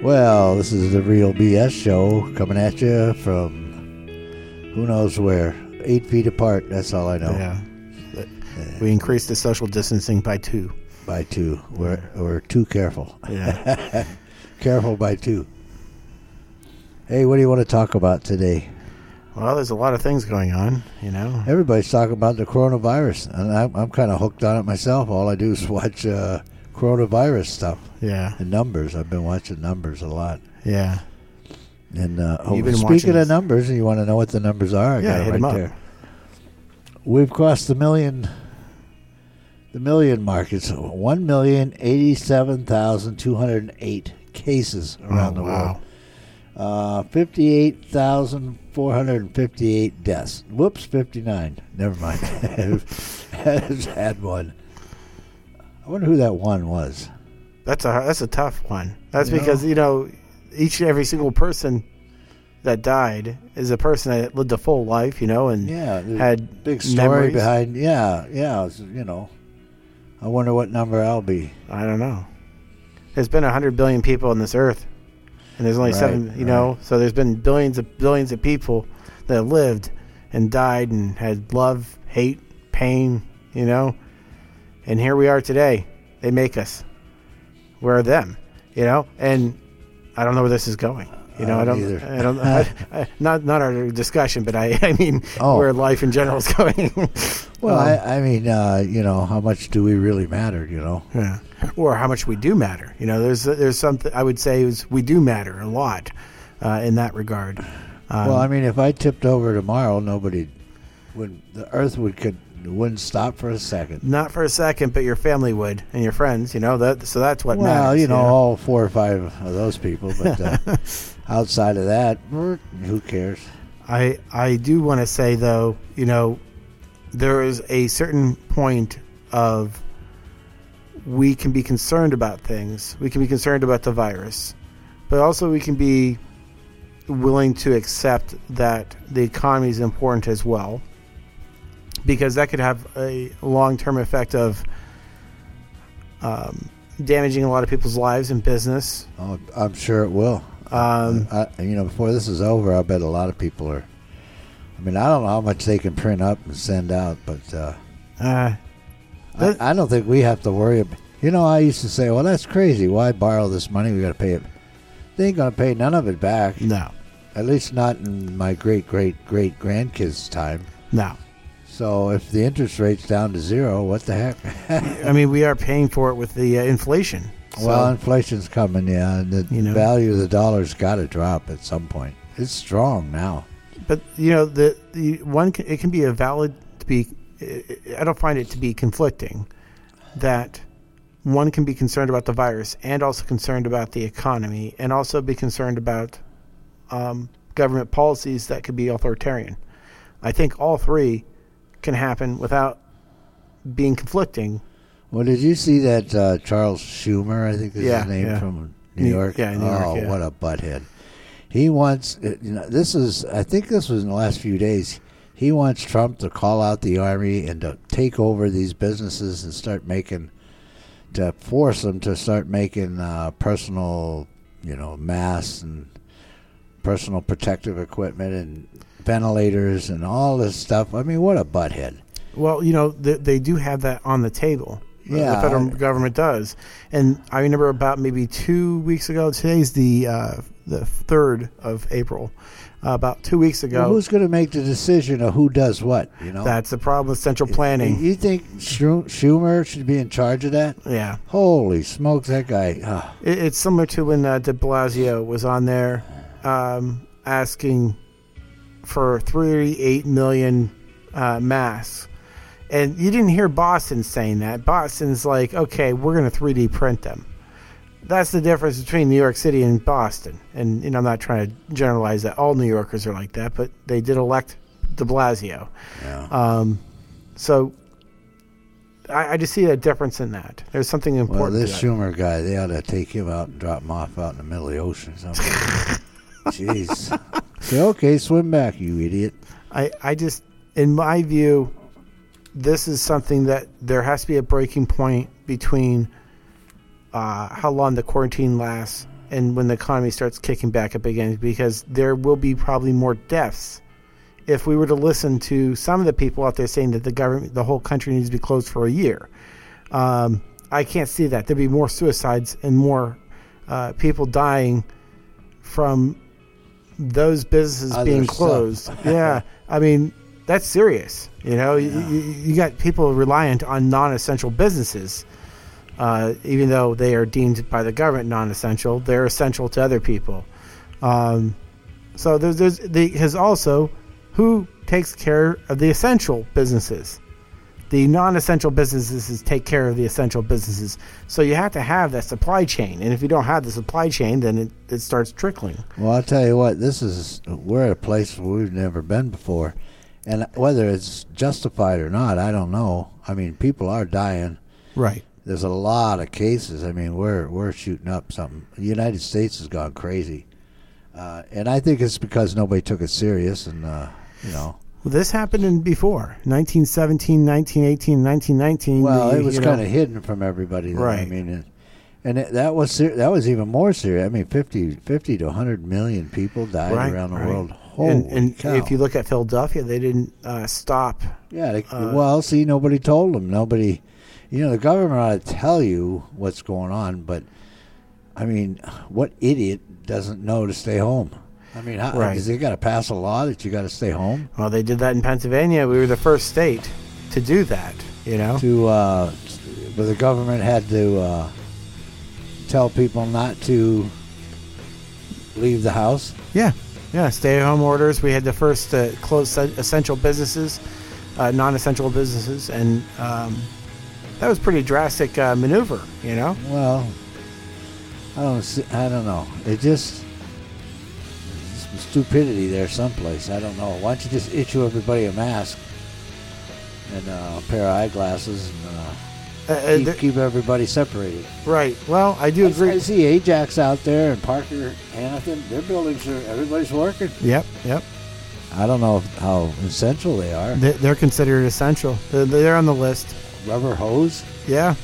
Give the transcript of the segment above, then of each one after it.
Well, this is the Real BS Show coming at you from who knows where. 8 feet apart, that's all I know. Yeah. We increased the social distancing by 2. By 2. We're too careful. Yeah. Careful by 2. Hey, what do you want to talk about today? Well, there's a lot of things going on, you know. Everybody's talking about the coronavirus, and I'm kind of hooked on it myself. All I do is watch coronavirus stuff. Yeah. And numbers. I've been watching numbers a lot. Yeah. And speaking of numbers, you want to know what the numbers are? I got it hit right them up. there. We've crossed the million mark. It's 1,087,208 cases around the world. 58,458 deaths. Whoops, 59. Never mind. I just had one. I wonder who that one was. That's a tough one. That's because, each and every single person that died is a person that lived a full life, and had big story memories behind. Yeah. I wonder what number I'll be. I don't know. There's been 100 billion people on this earth, and there's only 7. So there's been billions of people that lived and died and had love, hate, pain, and here we are today. They make us. We're them, and I don't know where this is going. I don't either. Not our discussion, but I mean where life in general is going. Well, I mean, how much do we really matter? Yeah. Or how much we do matter. There's something I would say is we do matter a lot in that regard. Well, I mean, if I tipped over tomorrow, the Earth wouldn't stop for a second. Not for a second, but your family would, and your friends. So that's what matters. Well, all 4 or 5 of those people, but outside of that, who cares? I do want to say though, there is a certain point of we can be concerned about things. We can be concerned about the virus, but also we can be willing to accept that the economy is important as well, because that could have a long-term effect of damaging a lot of people's lives and business. Oh, I'm sure it will. Before this is over, I bet a lot of people are. I mean, I don't know how much they can print up and send out, but I don't think we have to worry about. I used to say, well, that's crazy. Why borrow this money? We got to pay it. They ain't going to pay none of it back. No. At least not in my great-great-great-grandkids' time. No. So if the interest rate's down to 0, what the heck? I mean, we are paying for it with the inflation. Well, inflation's coming, and the value of the dollar's got to drop at some point. It's strong now. But the one it can be I don't find it to be conflicting that one can be concerned about the virus and also concerned about the economy and also be concerned about government policies that could be authoritarian. I think all 3 can happen without being conflicting. Well, did you see that Charles Schumer, I think is his name, from New York? Yeah, New York. Oh, what a butthead. He wants, I think this was in the last few days, he wants Trump to call out the army and to take over these businesses and to force them to start making personal, masks and personal protective equipment and ventilators and all this stuff. I mean, what a butthead. Well, they do have that on the table. Yeah, the federal government does. And I remember about maybe 2 weeks ago. Today's the 3rd of April. About 2 weeks ago. Well, who's going to make the decision of who does what? That's the problem with central planning. You think Schumer should be in charge of that? Yeah. Holy smokes, that guy! Oh. It's similar to when De Blasio was on there asking for 38 million masks. And you didn't hear Boston saying that. Boston's like, okay, we're going to 3D print them. That's the difference between New York City and Boston. And I'm not trying to generalize that all New Yorkers are like that, but they did elect de Blasio. Yeah. So I just see a difference in that. There's something important. Well, this Schumer guy, they ought to take him out and drop him off out in the middle of the ocean. Jeez. Say, okay, swim back, you idiot. I just, in my view, this is something that there has to be a breaking point between how long the quarantine lasts and when the economy starts kicking back up again, because there will be probably more deaths if we were to listen to some of the people out there saying that the whole country needs to be closed for a year. I can't see that. There'd be more suicides and more people dying from those businesses being closed. Yeah, I mean, that's serious. You got people reliant on non-essential businesses. Even though they are deemed by the government non-essential, they're essential to other people. So there's also who takes care of the essential businesses. The non-essential businesses take care of the essential businesses. So you have to have that supply chain. And if you don't have the supply chain, then it starts trickling. Well, I'll tell you what, we're at a place where we've never been before. And whether it's justified or not, I don't know. I mean, people are dying. Right. There's a lot of cases. I mean, we're shooting up something. The United States has gone crazy. And I think it's because nobody took it serious and, Well, this happened before, 1917, 1918, 1919. Well, it was kind of hidden from everybody. Right. I mean, that was even more serious. I mean, 50 to 100 million people died around the world. Holy cow. If you look at Philadelphia, they didn't stop. Yeah. See, nobody told them. Nobody, the government ought to tell you what's going on, but, I mean, what idiot doesn't know to stay home? I mean, is they got to pass a law that you got to stay home? Well, they did that in Pennsylvania. We were the first state to do that. But the government had to tell people not to leave the house. Yeah, stay-at-home orders. We had the first close essential businesses, non-essential businesses, and that was pretty drastic maneuver. Well, I don't know. It just. Stupidity there someplace. I don't know. Why don't you just issue everybody a mask and a pair of eyeglasses and keep everybody separated? Right. Well, I do agree. I see Ajax out there and Parker, Hannafin. Their buildings everybody's working. Yep. I don't know how essential they are. They're considered essential. They're on the list. Rubber hose? Yeah.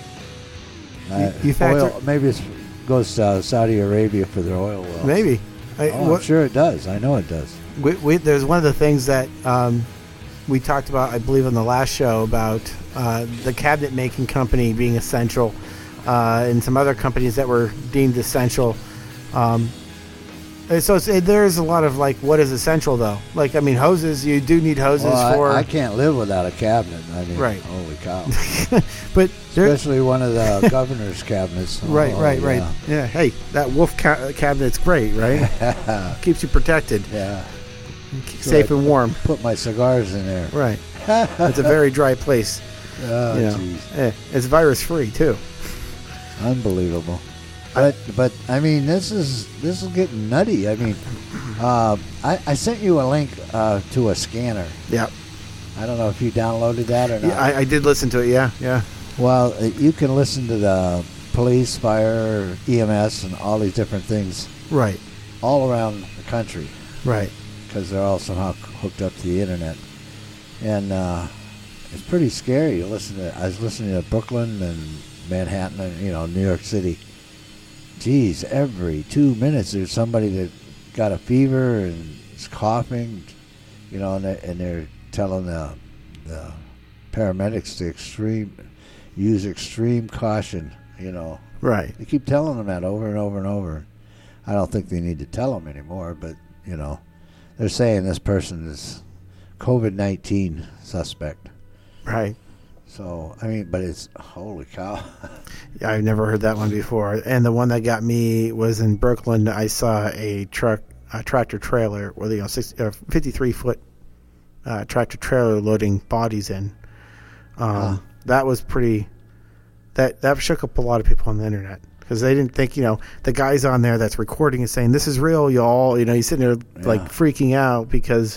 Oil, maybe it goes to Saudi Arabia for their oil wells. Maybe. I'm sure it does. I know it does. There's one of the things that we talked about, I believe, on the last show about the cabinet making company being essential and some other companies that were deemed essential. So there's a lot of what is essential though. Hoses. You do need hoses for. I can't live without a cabinet. I mean, right. Holy cow! But especially one of the governor's cabinets. Right. Yeah. Hey, that wolf cabinet's great, right? Keeps you protected. Yeah. Safe and warm. Put my cigars in there. Right. It's a very dry place. Oh, jeez. It's virus free too. Unbelievable. But I mean, this is getting nutty. I mean, I sent you a link to a scanner. Yeah. I don't know if you downloaded that or not. Yeah, I did listen to it. Yeah. Well, you can listen to the police, fire, EMS, and all these different things. Right. All around the country. Right. Because they're all somehow hooked up to the internet, and it's pretty scary. I was listening to Brooklyn and Manhattan and New York City. Geez, every 2 minutes there's somebody that got a fever and is coughing, and they're telling the paramedics to use extreme caution, Right. They keep telling them that over and over and over. I don't think they need to tell them anymore, but, they're saying this person is COVID-19 suspect. Right. So, I mean, but it's, holy cow. Yeah, I've never heard that one before. And the one that got me was in Brooklyn. I saw a tractor trailer with 53-foot tractor trailer loading bodies in. That was pretty. That shook up a lot of people on the internet because they didn't think the guy's on there that's recording and saying this is real, y'all. He's sitting there freaking out because.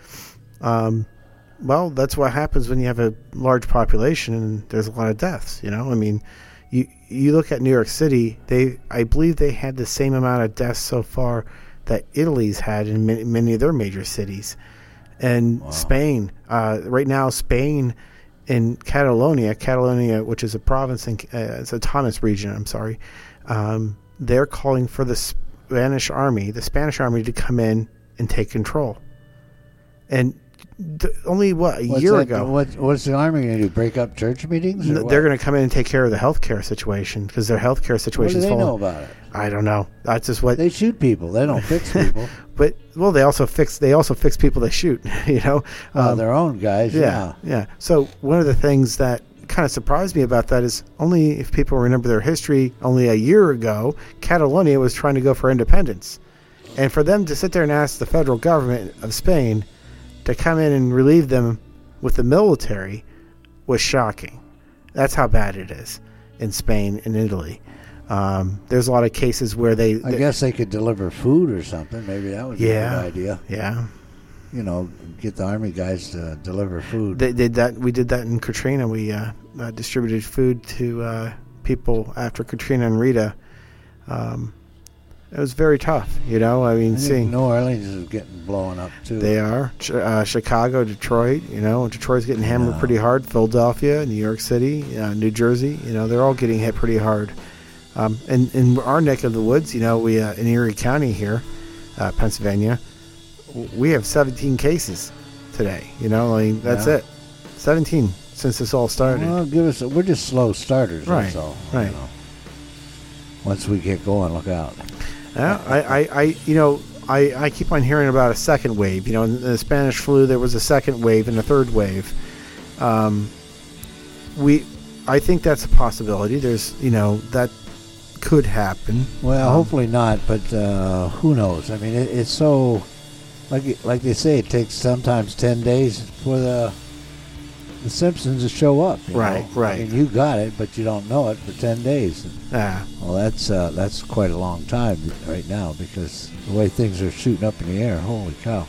Well, that's what happens when you have a large population and there's a lot of deaths. I mean, you look at New York City. I believe they had the same amount of deaths so far that Italy's had in many of their major cities, and wow. Spain. Right now, Spain in Catalonia, which is a province it's a autonomous region. I'm sorry. they're calling for the Spanish army to come in and take control. And only a year ago. What's the army going to do? Break up church meetings? They're going to come in and take care of the healthcare situation because their healthcare situation is What do they full. know about it? I don't know. That's just what They shoot people. They don't fix people. But they also fix people they shoot. You know, Their own guys. yeah. So one of the things that kind of surprised me about that is, only if people remember their history, only a year ago, Catalonia was trying to go for independence, and for them to sit there and ask the federal government of Spain to come in and relieve them with the military was shocking. That's how bad it is in Spain and Italy. There's a lot of cases where I guess they could deliver food or something. Maybe that would be a good idea. Yeah. You know, get the army guys to deliver food. They did that. We did that in Katrina. We distributed food to people after Katrina and Rita. It was very tough, you know. I mean, seeing New Orleans is getting blown up too. They are. Chicago, Detroit, you know, Detroit's getting hammered pretty hard. Philadelphia, New York City, New Jersey, you know, they're all getting hit pretty hard. And in our neck of the woods, you know, we in Erie County here, Pennsylvania, we have 17 cases today. You know, I mean, that's it. 17 since this all started. Well, we're just slow starters. Right. That's all. Right. You know. Once we get going, look out. Yeah, I keep on hearing about a second wave. You know, in the Spanish flu, there was a second wave and a third wave. I think that's a possibility. There's, you know, that could happen. Well, hopefully not, but who knows? I mean, it's so, like they say, it takes sometimes 10 days for the symptoms to show up. Right. I mean, you got it, but you don't know it for 10 days. Yeah. Well, that's quite a long time right now because the way things are shooting up in the air. Holy cow!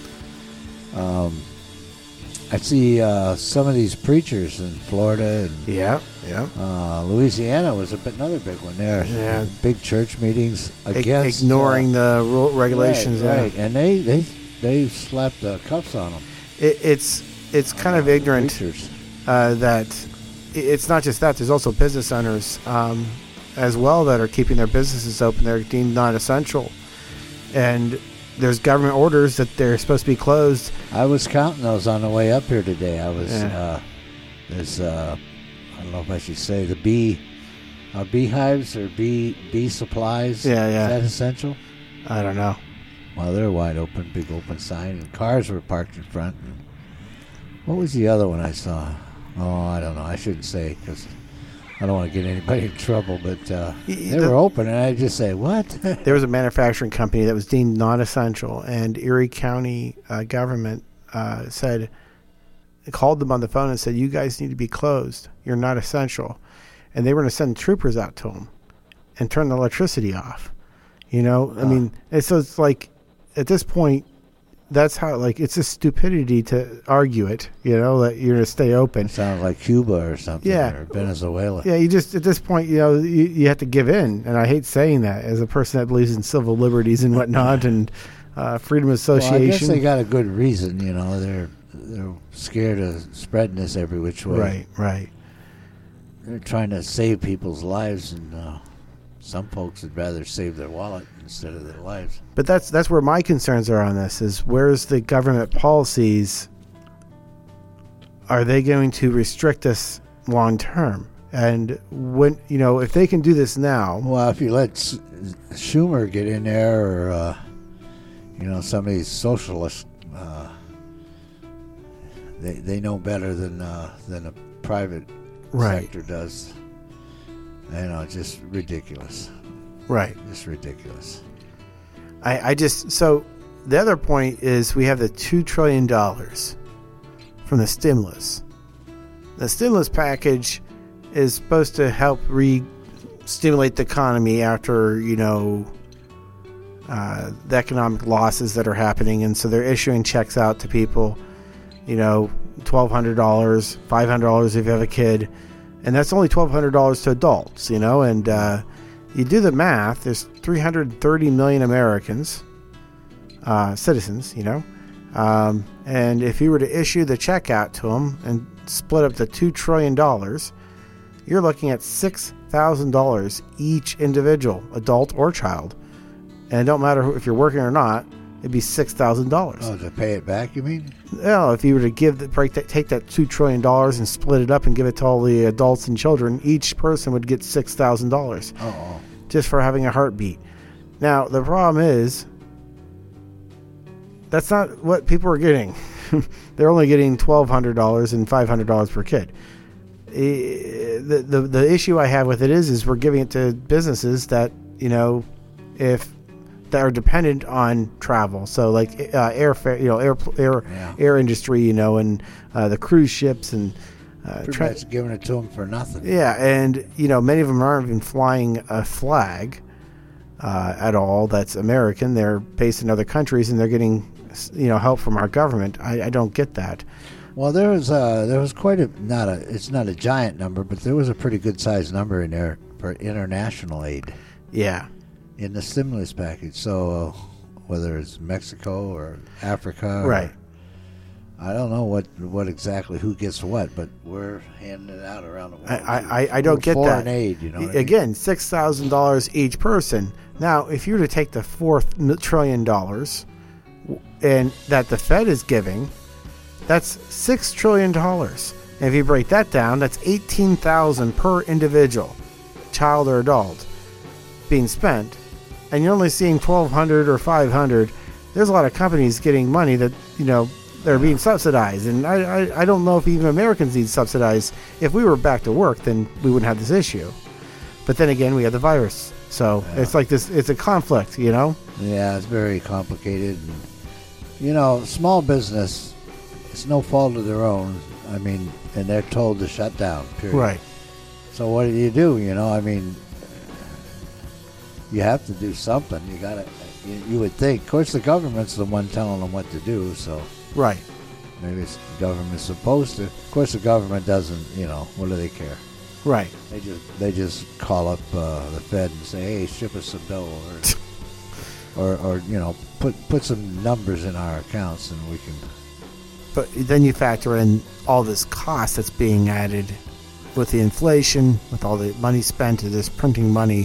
I see some of these preachers in Florida and Louisiana was another big one there. Yeah. Big church meetings against ignoring the rule regulations. Right. And they slapped the cuffs on them. It's kind of ignorant that it's not just that. There's also business owners as well that are keeping their businesses open. They're deemed non-essential, and there's government orders that they're supposed to be closed. I was counting those on the way up here today. I was there's I don't know if I should say the beehives or bee supplies. Yeah. Is that essential? I don't know. Well, they're wide open, big open sign, and cars were parked in front. What was the other one I saw? Oh, I don't know. I shouldn't say because I don't want to get anybody in trouble, but they were open, and I just say, what? There was a manufacturing company that was deemed non-essential, and Erie County government called them on the phone and said, you guys need to be closed. You're not essential. And they were going to send troopers out to them and turn the electricity off. You know, I mean, so it's like, at this point, that's how, like, it's a stupidity to argue it, you know, that you're going to stay open. Sounds like Cuba or something, or Venezuela. Yeah, you just, at this point, you know, you have to give in. And I hate saying that as a person that believes in civil liberties and whatnot and freedom of association. Well, I guess they got a good reason, you know. They're scared of spreading this every which way. Right. They're trying to save people's lives, and some folks would rather save their wallet instead of their lives. But that's where my concerns are on this, is where's the government policies? Are they going to restrict us long term? And when, you know, if they can do this now. Well, if you let Schumer get in there, or you know, some of these socialists, they know better than a private sector does. You know, it's just ridiculous. Right. Just ridiculous. So the other point is we have the $2 trillion from the stimulus. The stimulus package is supposed to help stimulate the economy after, you know, the economic losses that are happening. And so they're issuing checks out to people, you know, $1,200, $500 if you have a kid. And that's only $1,200 to adults, you know, and you do the math, there's 330 million Americans, citizens, you know, and if you were to issue the check out to them and split up the $2 trillion, you're looking at $6,000 each individual, adult or child. And it don't matter if you're working or not, it'd be $6,000. Oh, to pay it back, you mean? No, if you were to take that $2 trillion and split it up and give it to all the adults and children, each person would get $6,000 just for having a heartbeat. Now, the problem is, that's not what people are getting. They're only getting $1,200 and $500 per kid. The issue I have with it is we're giving it to businesses that, that are dependent on travel. So like airfare, air industry, and the cruise ships and pretty much giving it to them for nothing. Yeah, and many of them aren't even flying a flag at all that's American. They're based in other countries and they're getting help from our government. I don't get that. Well, there was quite it's not a giant number, but there was a pretty good sized number in there for international aid. Yeah. In the stimulus package. So whether it's Mexico or Africa, right? I don't know what exactly who gets what, but we're handing it out around the world. I don't get foreign that. Aid, Again, $6,000 each person. Now, if you were to take the $4 trillion and that the Fed is giving, that's $6 trillion. And if you break that down, that's $18,000 per individual, child or adult, being spent. And you're only seeing $1,200 or $500. There's a lot of companies getting money that they're being subsidized, and I don't know if even Americans need subsidized. If we were back to work, then we wouldn't have this issue. But then again, we have the virus, so it's like this. It's a conflict, Yeah, it's very complicated. And, small business, it's no fault of their own. I mean, and they're told to shut down. Period. Right. So what do? You have to do something. You gotta. You would think. Of course, the government's the one telling them what to do. So. Right. Maybe it's the government's supposed to. Of course, the government doesn't. What do they care? Right. They just call up the Fed and say, "Hey, ship us some dough," or put some numbers in our accounts and we can. But then you factor in all this cost that's being added with the inflation, with all the money spent to this printing money.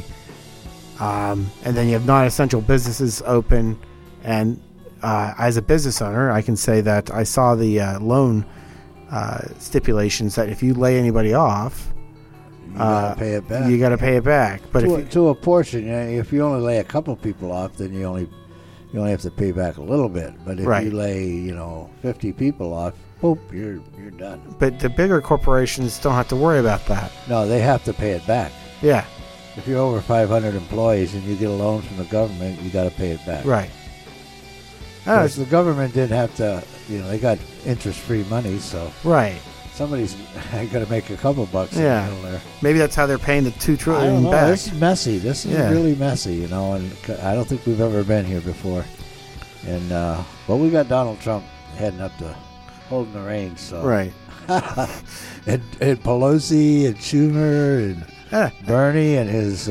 And then you have non-essential businesses open, and as a business owner, I can say that I saw the loan stipulations that if you lay anybody off, you gotta pay it back. You got to pay it back, but to a portion. If you only lay a couple people off, then you only have to pay back a little bit. But if you lay 50 people off, boop, you're done. But the bigger corporations don't have to worry about that. No, they have to pay it back. Yeah. If you're over 500 employees and you get a loan from the government, you got to pay it back. Right. Because the government didn't have to, they got interest-free money, so right. Somebody's got to make a couple bucks in the middle there. Maybe that's how they're paying the $2 trillion I don't know. back. This is messy. This is really messy, and I don't think we've ever been here before. And but we got Donald Trump heading up to holding the reins, so right. and Pelosi and Schumer and Bernie and his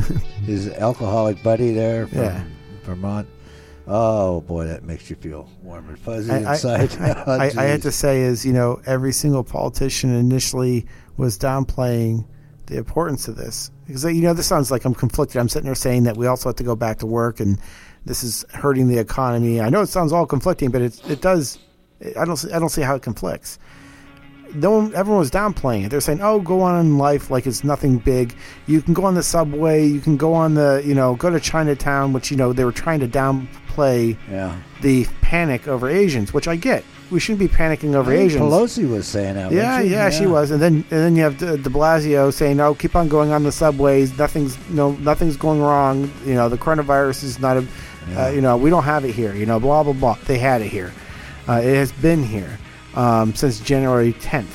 alcoholic buddy there from Vermont. Oh boy, that makes you feel warm and fuzzy inside. I had to say every single politician initially was downplaying the importance of this because this sounds like I'm conflicted. I'm sitting there saying that we also have to go back to work and this is hurting the economy. I know it sounds all conflicting, but it does. I don't see how it conflicts. Everyone was downplaying it. They're saying, "Oh, go on in life like it's nothing big. You can go on the subway. You can go on go to Chinatown," which they were trying to downplay the panic over Asians, which I get. We shouldn't be panicking over Asians. Pelosi was saying that. Yeah, she was. And then you have De Blasio saying, "Oh, keep on going on the subways. Nothing's going wrong. The coronavirus is not we don't have it here. Blah blah blah. They had it here. It has been here." Since January 10th.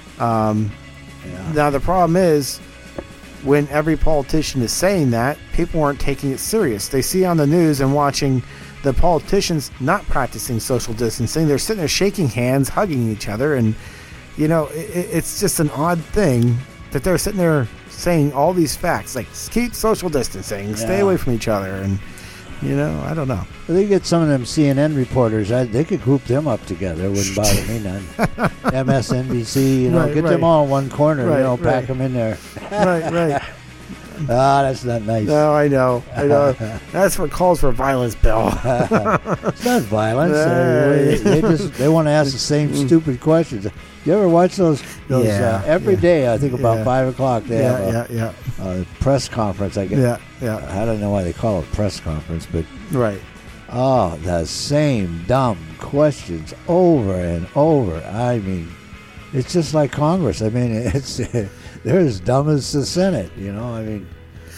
Now, the problem is when every politician is saying that, people aren't taking it serious. They see on the news and watching the politicians not practicing social distancing. They're sitting there shaking hands, hugging each other. And, it's just an odd thing that they're sitting there saying all these facts, like keep social distancing, stay away from each other. And, I don't know. Well, they get some of them CNN reporters. They could group them up together. It wouldn't bother me none. MSNBC, get them all in one corner. Pack them in there. Right. That's not nice. No, I know. That's what calls for violence, Bill. It's not violence. They want to ask the same stupid questions. You ever watch those every day? I think about 5 o'clock. They have a press conference. I guess. Yeah. I don't know why they call it a press conference, but right. Oh, the same dumb questions over and over. I mean, it's just like Congress. I mean, they're as dumb as the Senate. You know, I mean,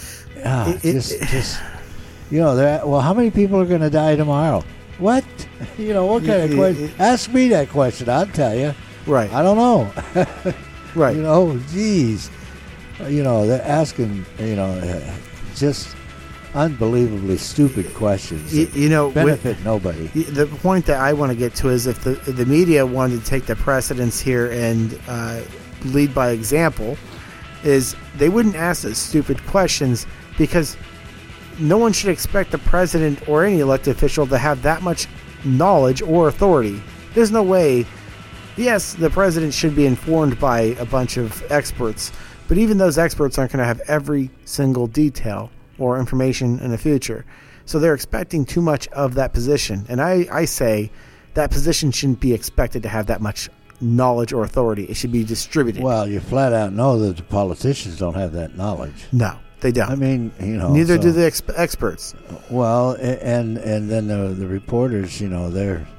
just you know, well, how many people are going to die tomorrow? What? You know, what kind of question? Ask me that question. I'll tell you. Right. I don't know. Right. You know, geez. You know, they're asking, you know, just unbelievably stupid questions. You know, benefit nobody. The point that I want to get to is if the media wanted to take the precedence here and lead by example, is they wouldn't ask those stupid questions because no one should expect the president or any elected official to have that much knowledge or authority. There's no way. Yes, the president should be informed by a bunch of experts, but even those experts aren't going to have every single detail or information in the future. So they're expecting too much of that position. And I say that position shouldn't be expected to have that much knowledge or authority. It should be distributed. Well, you flat out know that the politicians don't have that knowledge. No, they don't. I mean, you know. Neither do the experts. Well, and then the reporters, you know, they're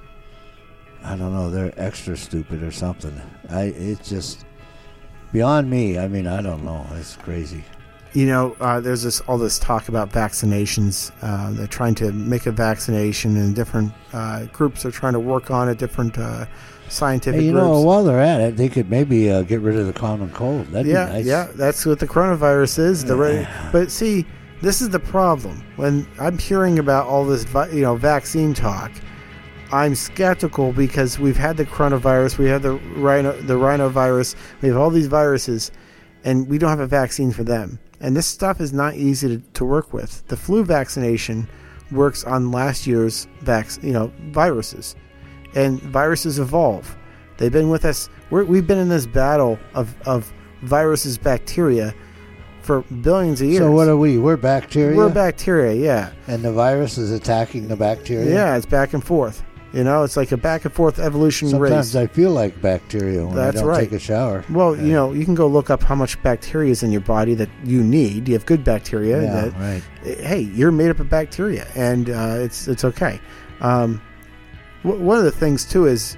extra stupid or something. It's just beyond me. I mean, I don't know. It's crazy. You know, there's all this talk about vaccinations. They're trying to make a vaccination, and different groups are trying to work on it, different scientific groups. Know, while they're at it, they could maybe get rid of the common cold. That'd be nice. Yeah, that's what the coronavirus is. But see, this is the problem. When I'm hearing about all this, vaccine talk, I'm skeptical because we've had the coronavirus, we have the rhinovirus, we have all these viruses, and we don't have a vaccine for them. And this stuff is not easy to work with. The flu vaccination works on last year's viruses, and viruses evolve. They've been with us. We've been in this battle of viruses, bacteria, for billions of years. So what are we? We're bacteria? We're bacteria, yeah. And the virus is attacking the bacteria? Yeah, it's back and forth. You know, it's like a back and forth evolution race. Sometimes I feel like bacteria when I don't take a shower. Well, you know, you can go look up how much bacteria is in your body that you need. You have good bacteria. Yeah, right. Hey, you're made up of bacteria, and it's okay. One of the things too is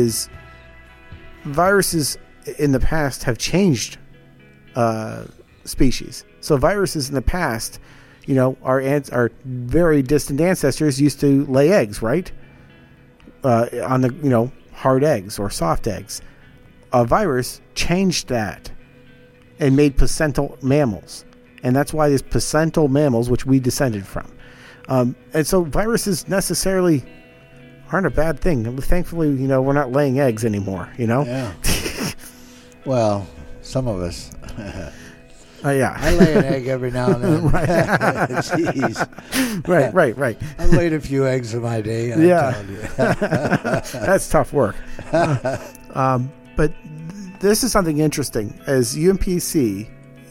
viruses in the past have changed species. So viruses in the past, you know, our very distant ancestors used to lay eggs, right? On the hard eggs or soft eggs. A virus changed that and made placental mammals, and that's why there's placental mammals, which we descended from. And so viruses necessarily aren't a bad thing. Thankfully, we're not laying eggs anymore. Yeah. Well, some of us. Yeah. I lay an egg every now and then. Right. Jeez. Right. I laid a few eggs in my day. That's tough work. But this is something interesting. As UPMC,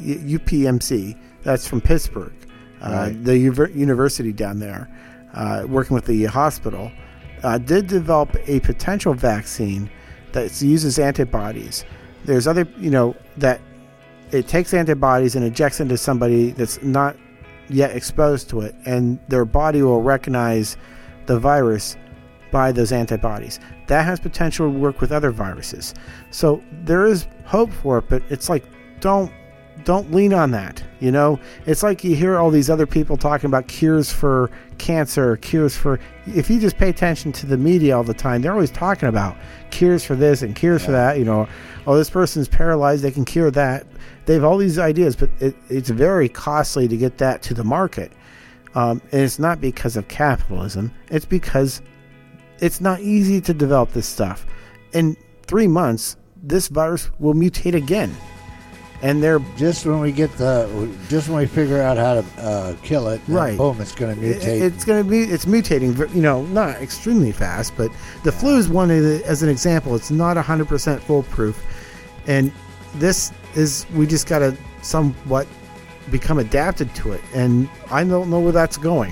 that's from Pittsburgh, right. The university down there, working with the hospital, did develop a potential vaccine that uses antibodies. There's other, that it takes antibodies and injects into somebody that's not yet exposed to it, and their body will recognize the virus by those antibodies. That has potential to work with other viruses. So there is hope for it, but it's like, don't lean on that. It's like you hear all these other people talking about cures for cancer, if you just pay attention to the media all the time, they're always talking about cures for this and cures for that. This person's paralyzed, they can cure that. They have all these ideas, but it's very costly to get that to the market. And it's not because of capitalism. It's because it's not easy to develop this stuff. In 3 months, this virus will mutate again. And they're just when we figure out how to kill it, right? Boom, it's going to mutate. It's mutating. Not extremely fast, but the flu is one as an example. It's not 100% foolproof, and this is we just got to somewhat become adapted to it, and I don't know where that's going.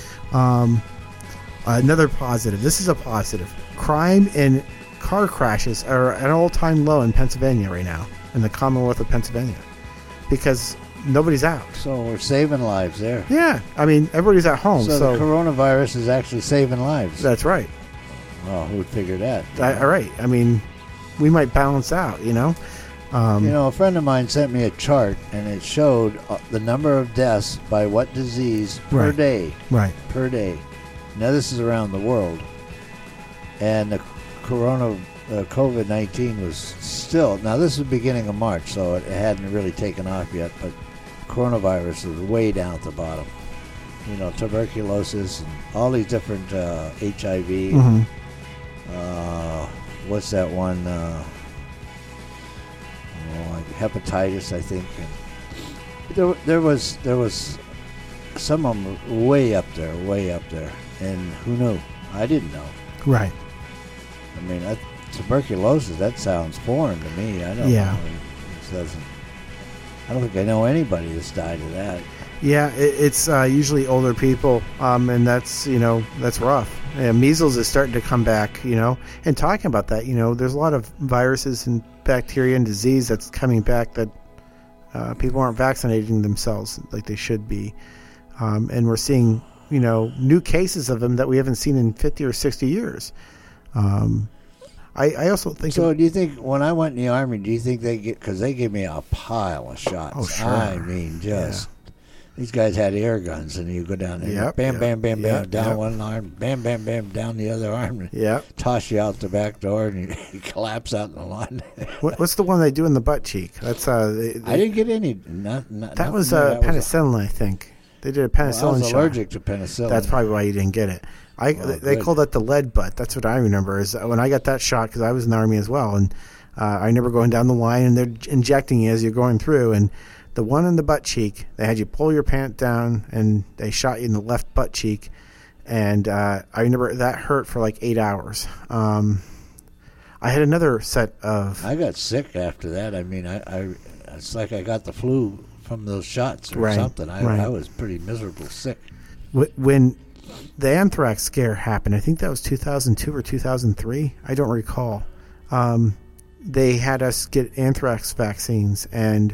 Another positive. This is a positive. Crime and car crashes are at an all-time low in Pennsylvania right now, in the Commonwealth of Pennsylvania, because nobody's out. So we're saving lives there. Yeah, I mean, everybody's at home. So the coronavirus is actually saving lives. That's right. Well, who would figure that? All right. I mean, we might balance out, you know? A friend of mine sent me a chart, and it showed the number of deaths by what disease per day. Right. Per day. Now, this is around the world. And the COVID-19 was still... Now, this is the beginning of March, so it hadn't really taken off yet, but coronavirus was way down at the bottom. You know, tuberculosis and all these different HIV. Mm-hmm. What's that one? Hepatitis, I think. And there was some of them way up there, and who knew? I didn't know. Right. I mean, tuberculosis. That sounds foreign to me. I don't know. It doesn't. I don't think I know anybody that's died of that. Yeah, it's usually older people, and that's rough. Measles is starting to come back, and talking about that, there's a lot of viruses and bacteria and disease that's coming back that people aren't vaccinating themselves like they should be, and we're seeing, new cases of them that we haven't seen in 50 or 60 years. I also think... So do you think, when I went in the Army, do you think because they gave me a pile of shots. Oh, sure. I mean, just... Yeah. These guys had air guns, and you go down there, bam, down one arm, bam, down the other arm, toss you out the back door, and you collapse out in the lawn. What's the one they do in the butt cheek? That's I didn't get any. That was penicillin, I think. They did a penicillin I was shot. allergic to penicillin. That's probably why you didn't get it. They called it the lead butt. That's what I remember. Is when I got that shot, because I was in the Army as well, and I remember going down the line, and they're injecting you as you're going through, and the one in the butt cheek, they had you pull your pant down, and they shot you in the left butt cheek. And I remember that hurt for like 8 hours. I had another set of... I got sick after that. I mean, it's like I got the flu from those shots or something. I was pretty miserable sick. When the anthrax scare happened, I think that was 2002 or 2003. I don't recall. They had us get anthrax vaccines, and...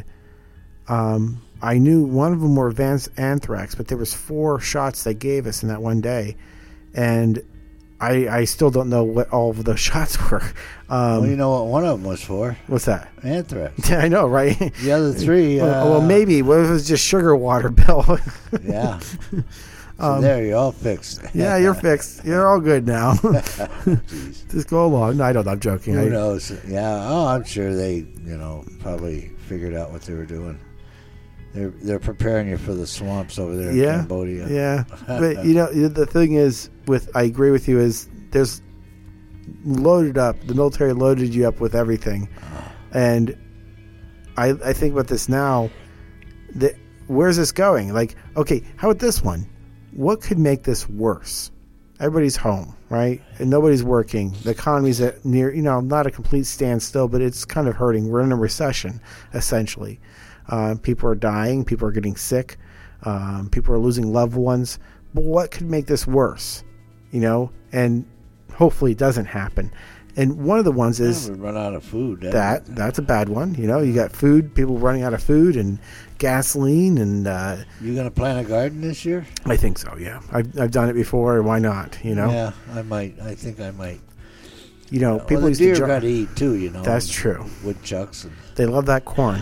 I knew one of them were advanced anthrax, but there was 4 shots they gave us in that one day, and I still don't know what all of those shots were. Well, you know what one of them was for? What's that? Anthrax. Yeah, I know, right? The other 3... well, maybe. What if it was just sugar water, Bill? Yeah. So there, you're all fixed. Yeah, you're fixed. You're all good now. Just go along. No, I don't. I'm joking. Who knows? Yeah. Oh, I'm sure they, probably figured out what they were doing. They're preparing you for the swamps over there in Cambodia. Yeah. But, the thing is, I agree with you, is there's loaded up, the military loaded you up with everything. And I think about this now, where's this going? Like, okay, how about this one? What could make this worse? Everybody's home, right? And nobody's working. The economy's at near, not a complete standstill, but it's kind of hurting. We're in a recession, essentially. People are dying. People are getting sick. People are losing loved ones. But what could make this worse? And hopefully it doesn't happen. And one of the ones is... we run out of food. That's a bad one. You got food, people running out of food, and gasoline, and... You going to plant a garden this year? I think so, yeah. I've done it before. Why not, Yeah, I might. I think I might. People used to... deer got to eat, too, That's true. Woodchucks. They love that corn.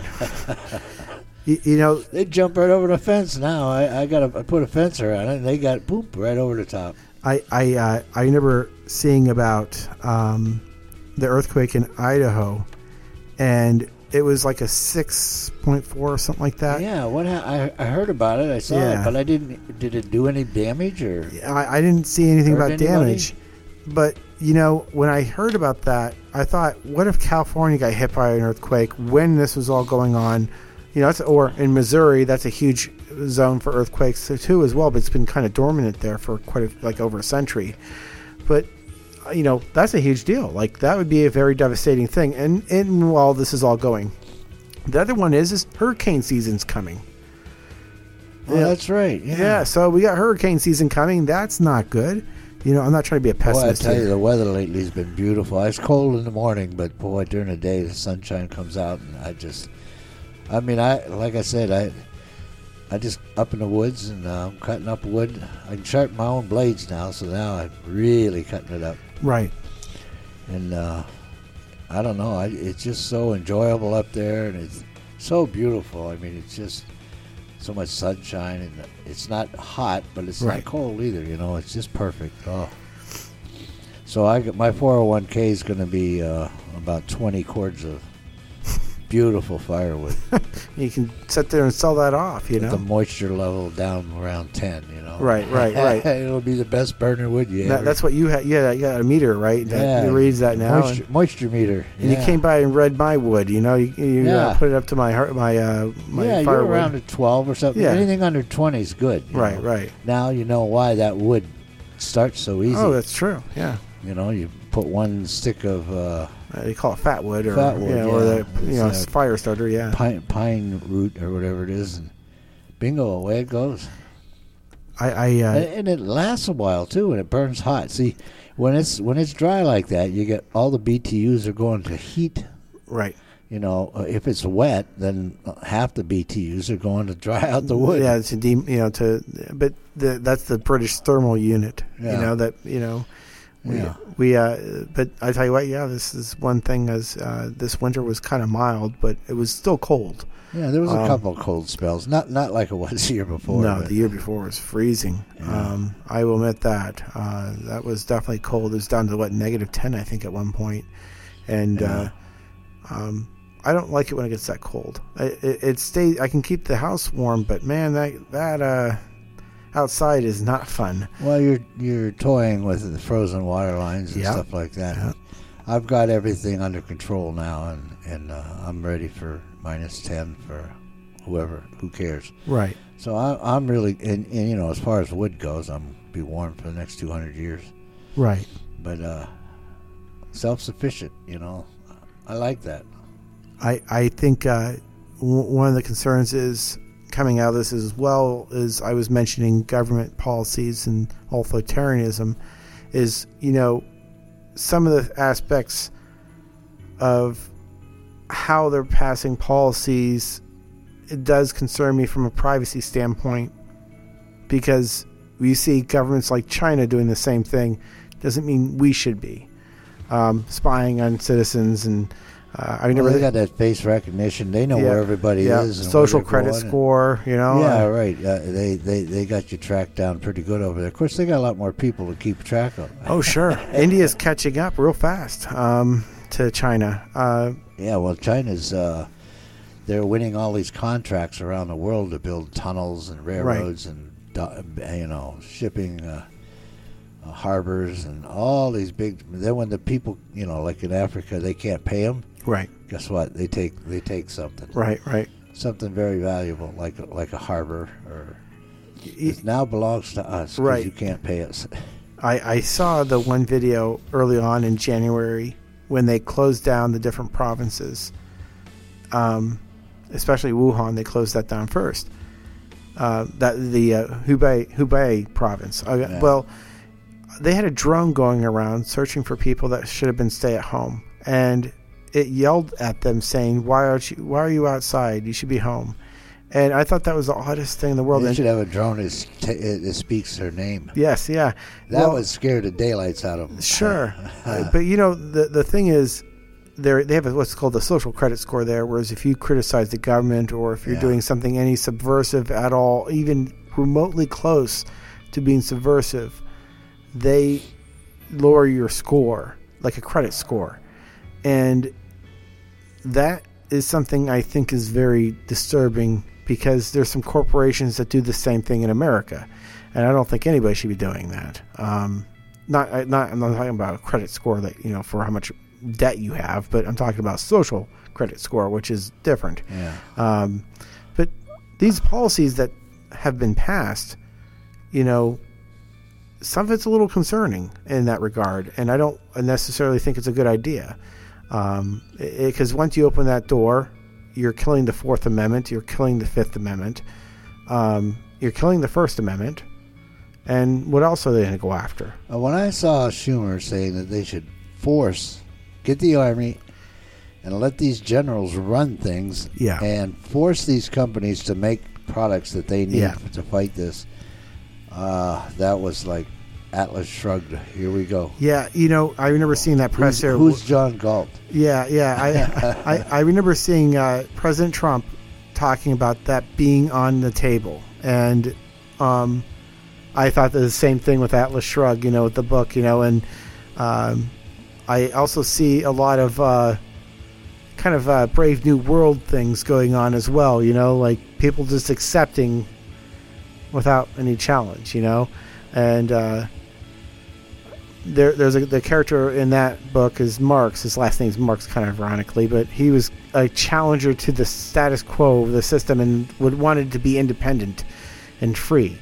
They jump right over the fence now. I got to put a fence around it, and they got right over the top. I remember seeing about the earthquake in Idaho, and it was like a 6.4 or something like that. Yeah, I heard about it. I saw it, but I didn't. Did it do any damage or? I didn't see anything about damage, but when I heard about that, I thought, what if California got hit by an earthquake when this was all going on? Or in Missouri, that's a huge zone for earthquakes too as well, but it's been kind of dormant there for over a century. But that's a huge deal. Like, that would be a very devastating thing. And while this is all going, the other one is hurricane season's coming. Oh, that's right. Yeah. So we got hurricane season coming. That's not good. I'm not trying to be a pessimist. Boy, I tell you, the weather lately has been beautiful. It's cold in the morning, but boy, during the day the sunshine comes out, and like I said, I just up in the woods and I'm cutting up wood. I can sharpen my own blades now, so now I'm really cutting it up. Right. And I don't know, it's just so enjoyable up there, and it's so beautiful. I mean, it's just so much sunshine, and it's not hot, but it's not cold either. It's just perfect. Oh, so I got my 401k is going to be about 20 cords of beautiful firewood. You can sit there and sell that off. With the moisture level down around 10. Right. It'll be the best burner wood you ever. That's what you had. Yeah, you got a meter, right? It reads that now. Moisture meter. And you came by and read my wood. You put it up to my firewood. You're around a 12 or something. Yeah. Anything under 20 is good. Right. Now you know why that wood starts so easy. Oh, that's true. Yeah. You put one stick of they call it fat wood, or or fire starter. Yeah. Pine root or whatever it is, and bingo, away it goes. And it lasts a while too, and it burns hot. See, when it's dry like that, you get all the BTUs are going to heat. Right. If it's wet, then half the BTUs are going to dry out the wood. Yeah, but that's the British thermal unit. Yeah. But I tell you what, this is one thing. As this winter was kind of mild, but it was still cold. Yeah, there was a couple of cold spells. Not like it was the year before. No, the year before was freezing. Yeah. I will admit that. That was definitely cold. It was down to -10, I think, at one point. And I don't like it when it gets that cold. It stays. I can keep the house warm, but man, that outside is not fun. Well, you're toying with the frozen water lines and stuff like that. Yeah. I've got everything under control now, and I'm ready for -10 for who cares. Right. So I'm really, and as far as wood goes, I'm be warm for the next 200 years. Right. But self-sufficient, I like that. I think one of the concerns is coming out of this as well as I was mentioning government policies and authoritarianism is, some of the aspects of how they're passing policies, it does concern me from a privacy standpoint, because we see governments like China doing the same thing. Doesn't mean we should be spying on citizens, and they got that face recognition. They know where everybody is. And social credit score, Yeah, right. They got you tracked down pretty good over there. Of course, they got a lot more people to keep track of. Oh, sure. India's catching up real fast to China. China's they're winning all these contracts around the world to build tunnels and railroads and shipping harbors and all these big. Then when the people, like in Africa, they can't pay them. Right. Guess what? They take something. Right. Something very valuable, like a harbor, or it now belongs to us because right. You can't pay us. I saw the one video early on in January when they closed down the different provinces, especially Wuhan. They closed that down first. The Hubei province. Yeah. Well, they had a drone going around searching for people that should have been stay at home, and it yelled at them saying, "Why are you outside? You should be home." And I thought that was the oddest thing in the world. They should have a drone that speaks their name. Yes, yeah. That would scare the daylights out of them. Sure. But the thing is, they have what's called the social credit score there, whereas if you criticize the government or if you're doing something any subversive at all, even remotely close to being subversive, they lower your score, like a credit score. And that is something I think is very disturbing, because there's some corporations that do the same thing in America, and I don't think anybody should be doing that. I'm not talking about a credit score that for how much debt you have, but I'm talking about social credit score, which is different. Yeah. But these policies that have been passed, some of it's a little concerning in that regard, and I don't necessarily think it's a good idea. Because once you open that door, you're killing the Fourth Amendment, you're killing the Fifth Amendment. you're killing the First Amendment. And what else are they going to go after? When I saw Schumer saying that they should get the Army and let these generals run things and force these companies to make products that they need to fight this, that was like Atlas Shrugged. Here we go. Yeah, I remember seeing that press there. Who's John Galt? Yeah. I remember seeing President Trump talking about that being on the table. And I thought the same thing with Atlas Shrugged, with the book, and I also see a lot of kind of Brave New World things going on as well, like people just accepting without any challenge, and there's the character in that book is Marx. His last name's Marx, kind of ironically, but he was a challenger to the status quo of the system and wanted to be independent and free,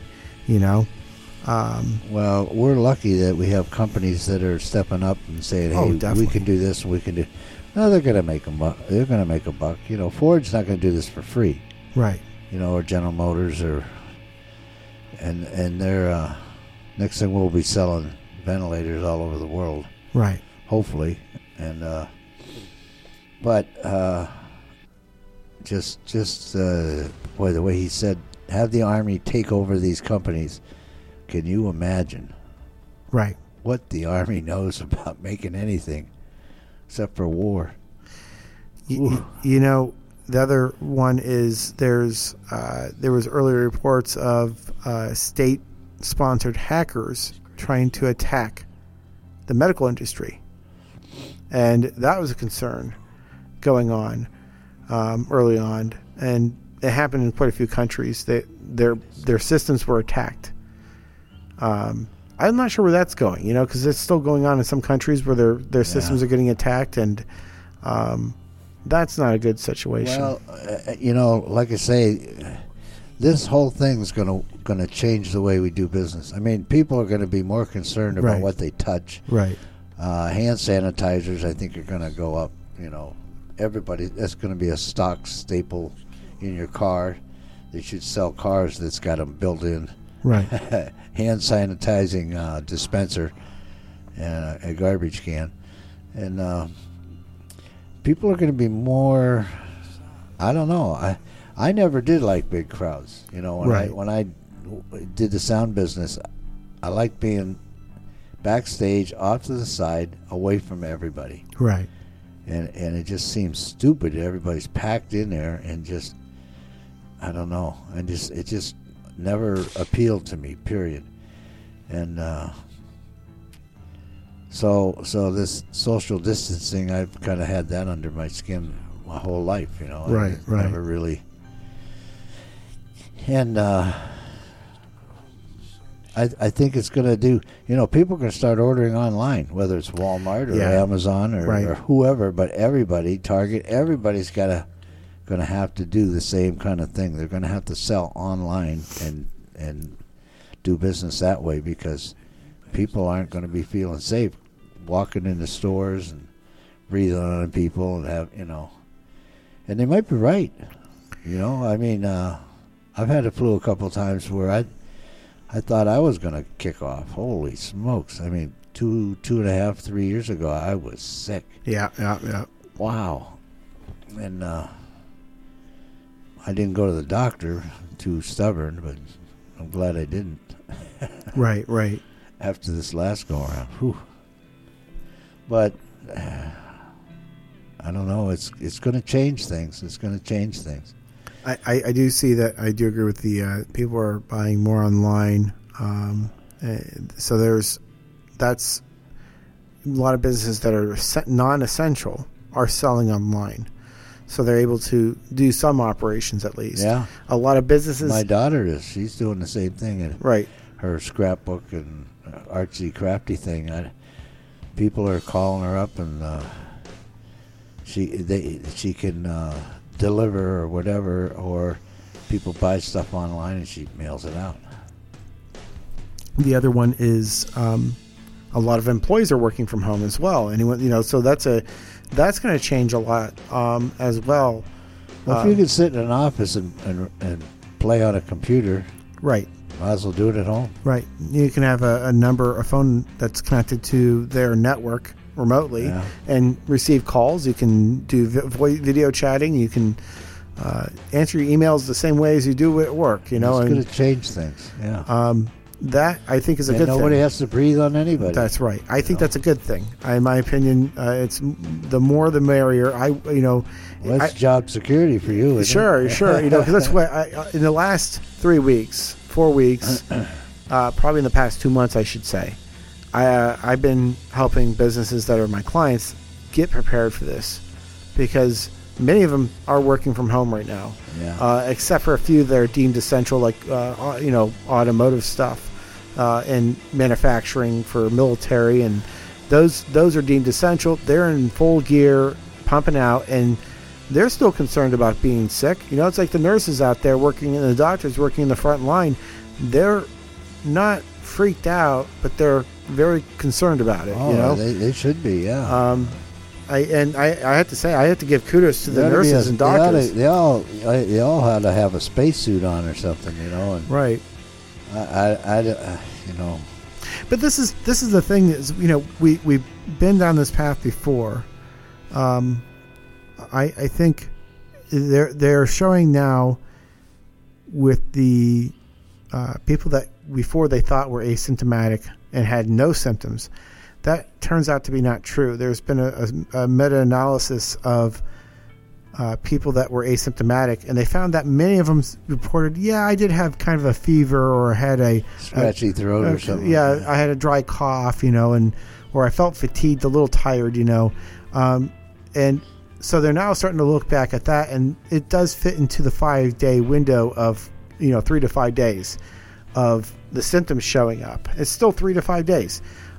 Well, we're lucky that we have companies that are stepping up and saying, "Hey, we can do this. We can do." No, they're going to make They're going to make a buck. Ford's not going to do this for free, right? Or General Motors, and they're next thing we'll be selling ventilators all over the world, right? Hopefully, and but boy, the way he said, have the Army take over these companies. Can you imagine? Right. What the Army knows about making anything except for war. The other one is there was earlier reports of state-sponsored hackers trying to attack the medical industry. And that was a concern going on early on. And it happened in quite a few countries. Their systems were attacked. I'm not sure where that's going, because it's still going on in some countries where their systems are getting attacked, and that's not a good situation. Well, like I say, this whole thing's going to change the way we do business. I mean, people are going to be more concerned about what they touch. Right. Hand sanitizers, I think, are going to go up. Everybody, that's going to be a stock staple in your car. They should sell cars that's got them built in. Right. Hand sanitizing dispenser and a garbage can. And people are going to be more, I don't know. I never did like big crowds. When I did the sound business, I liked being backstage, off to the side, away from everybody. Right. And it just seems stupid. Everybody's packed in there and just, I don't know. And it just never appealed to me, period. And so this social distancing, I've kind of had that under my skin my whole life, Right. Never really. And I think it's going to do, people are going to start ordering online, whether it's Walmart or Amazon or whoever, but everybody, Target, everybody's going to have to do the same kind of thing. They're going to have to sell online and do business that way, because people aren't going to be feeling safe walking into stores and breathing on people and have, and they might be right. I mean, I've had the flu a couple of times where I thought I was going to kick off. Holy smokes. I mean, 2.5, 3 years ago, I was sick. Yeah. Wow. And I didn't go to the doctor, too stubborn, but I'm glad I didn't. Right. After this last go around. Whew. But I don't know. It's going to change things. It's going to change things. I do see that. I do agree with the people are buying more online. So that's a lot of businesses that are non-essential are selling online. So they're able to do some operations at least. Yeah. A lot of businesses. My daughter is. She's doing the same thing. And right. Her scrapbook and artsy crafty thing. People are calling her up, and she can deliver or whatever, or people buy stuff online and she mails it out. The other one is a lot of employees are working from home as well. Anyone, so that's going to change a lot as well. Well, if you could sit in an office and play on a computer, Right. Might as well do it at home. Right. You can have a phone that's connected to their network remotely and receive calls. You can do video chatting. You can answer your emails the same way as you do at work. You know, it's going to change things. Yeah. That I think is a good thing. Nobody has to breathe on anybody. That's right. I think that's a good thing. In my opinion, it's the more the merrier. Well, it's job security for you. Sure. You know, because that's what in the last 4 weeks, probably in the past 2 months, I should say, I've been helping businesses that are my clients get prepared for this, because many of them are working from home right now, except for a few that are deemed essential, like automotive stuff and manufacturing for military, and those are deemed essential. They're in full gear, pumping out, and they're still concerned about being sick. You know, it's like the nurses out there working and the doctors working in the front line. They're not freaked out, but they're very concerned about it. Oh, you know, they should be. Yeah. I have to say, I have to give kudos to the nurses and doctors. They all had to have a spacesuit on or something, you know. And right. You know. But this is the thing is, you know, we've been down this path before. I think they're showing now with the people that before they thought were asymptomatic and had no symptoms. That turns out to be not true. There's been a meta-analysis of people that were asymptomatic, and they found that many of them reported, I did have kind of a fever, or had a scratchy throat or something. Yeah, I had a dry cough, you know, or I felt fatigued, a little tired, you know. And so they're now starting to look back at that, and it does fit into the 5-day window of, 3 to 5 days of the symptoms showing up. It's still 3 to 5 days.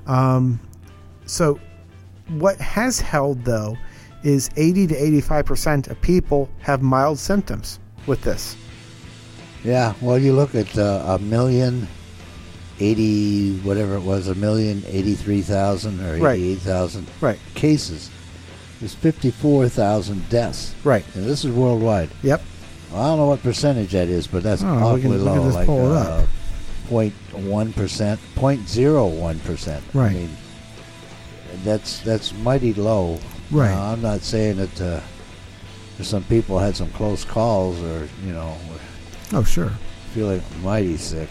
So what has held, though, is 80 to 85% of people have mild symptoms with this. Yeah, well, you look at 1,083,000 or 88,000 cases. There's 54,000 deaths. Right. And this is worldwide. Yep. Well, I don't know what percentage that is, but that's awfully low. We can just pull it up. 0.1%, 0.01%. Right. I mean, that's mighty low. Right. I'm not saying that some people had some close calls or, oh, sure, feeling mighty sick.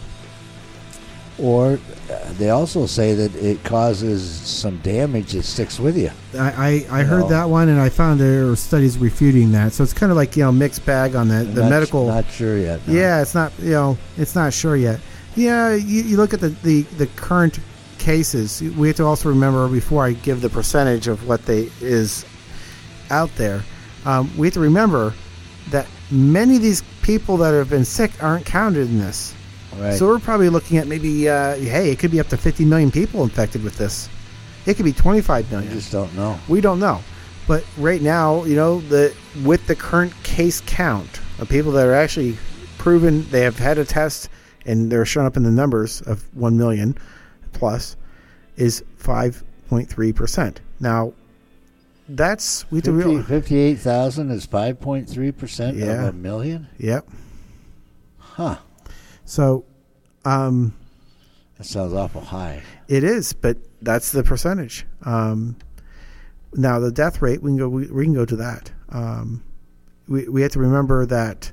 Or they also say that it causes some damage that sticks with you. I heard that one, and I found there are studies refuting that. So it's kind of like, mixed bag on the medical. Not sure yet. No. Yeah, it's not it's not sure yet. Yeah, you look at the current cases. We have to also remember, before I give the percentage of what is out there, we have to remember that many of these people that have been sick aren't counted in this. Right. So we're probably looking at maybe, it could be up to 50 million people infected with this. It could be 25 million. We just don't know. We don't know. But right now, with the current case count of people that are actually proven they have had a test and they're showing up in the numbers of 1 million plus, is 5.3%. Now, that's... 58,000 is 5.3% of a million? Yep. Huh. So, that sounds awful high. It is, but that's the percentage. Now the death rate, we can go to that. We have to remember that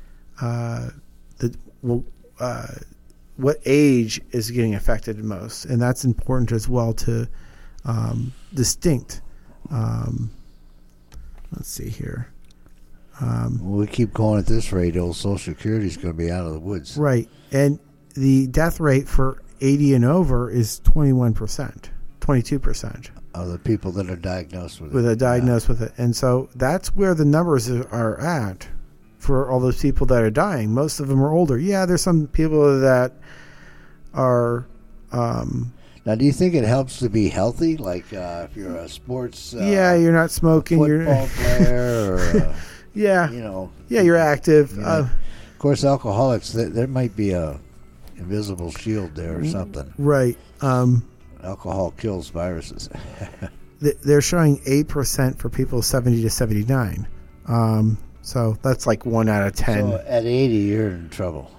what age is getting affected most, and that's important as well to distinct. Let's see here. We keep going at this rate, old Social Security is going to be out of the woods. Right. And the death rate for 80 and over is 21%, 22%. Of the people that are diagnosed with it. With it. And so that's where the numbers are at for all those people that are dying. Most of them are older. Yeah, there's some people that are... Now, do you think it helps to be healthy? Like if you're a sports... you're not smoking. Football player or... Yeah. You're active. Of course, alcoholics, there might be a invisible shield there or something. Right. Alcohol kills viruses. They're showing 8% for people 70 to 79. So that's like 1 out of 10. So at 80, you're in trouble.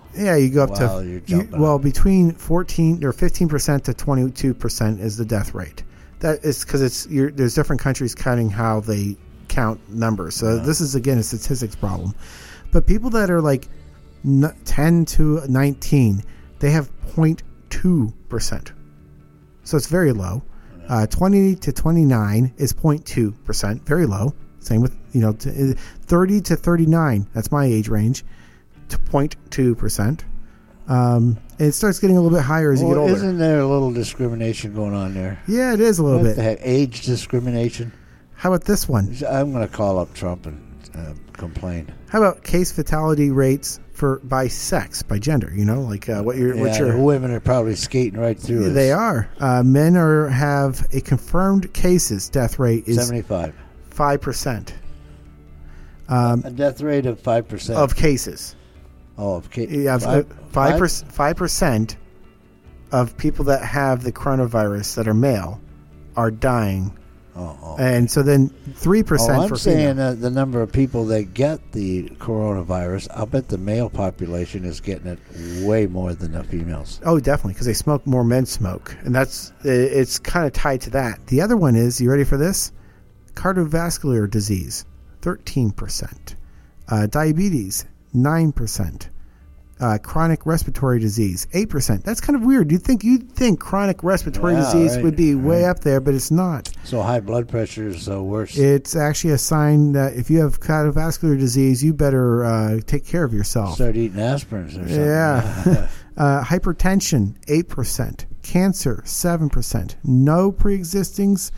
Yeah, you go up Wow, you're jumping. between 14 or 15% to 22% is the death rate. That is because there's different countries counting how they count numbers. So this is again a statistics problem. But people that are like 10 to 19, they have 0.2%. So it's very low. 20 to 29 is 0.2%, very low. Same with 30 to 39. That's my age range. To 0.2%. And it starts getting a little bit higher as you get older. Isn't there a little discrimination going on there? Yeah, it is a little What bit. the heck? Age discrimination? How about this one? I'm going to call up Trump and complain. How about case fatality rates by sex, by gender? What your women are probably skating right through it. They are. Men have a confirmed cases death rate is 75. 5%. A death rate of 5% of cases. Oh, of cases. Yeah, 5% of people that have the coronavirus that are male are dying. And so then 3% for female. I'm saying the number of people that get the coronavirus, I'll bet the male population is getting it way more than the females. Oh, definitely, because they smoke more. Men smoke, and it's kind of tied to that. The other one is, you ready for this? Cardiovascular disease, 13%. Diabetes, 9%. Chronic respiratory disease, 8%. That's kind of weird. You'd think chronic respiratory disease would be way up there, but it's not. So high blood pressure is worse. It's actually a sign that if you have cardiovascular disease, you better take care of yourself. Start eating aspirins or something. Yeah. Hypertension, 8%. Cancer, 7%. No pre-existings,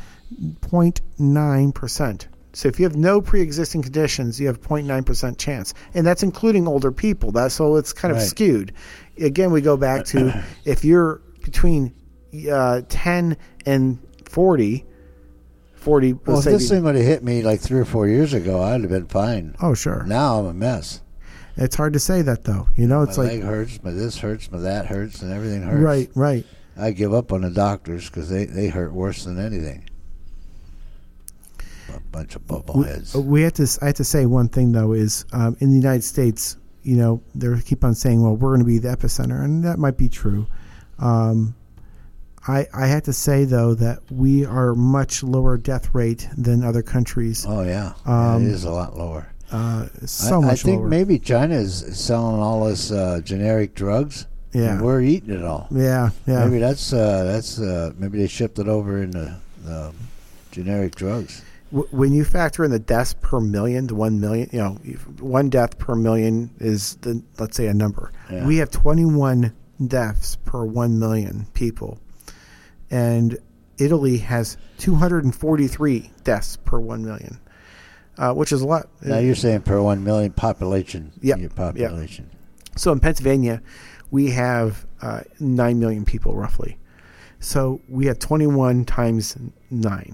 0.9%. So if you have no pre-existing conditions, you have 0.9% chance. And that's including older people. So it's kind of skewed. Again, we go back to if you're between 10 and 40. Well, if this thing would have hit me like 3 or 4 years ago, I'd have been fine. Oh, sure. Now I'm a mess. It's hard to say that, though. It's my like leg hurts, my this hurts, my that hurts, and everything hurts. Right. I give up on the doctors because they hurt worse than anything. A bunch of bubbleheads. I have to say one thing, though, is in the United States, they keep on saying, well, we're going to be the epicenter, and that might be true. I had to say, though, that we are much lower death rate than other countries. Oh, yeah. It is a lot lower. Much lower. I think maybe China is selling all this generic drugs. Yeah. And we're eating it all. Yeah. Maybe that's maybe they shipped it over in the generic drugs. When you factor in the deaths per million to 1 million, one death per million is let's say a number. Yeah. We have 21 deaths per 1 million people. And Italy has 243 deaths per 1 million, which is a lot. Now you're saying per 1 million population. Yeah. Population. Yep. So in Pennsylvania, we have 9 million people roughly. So we have 21 times 9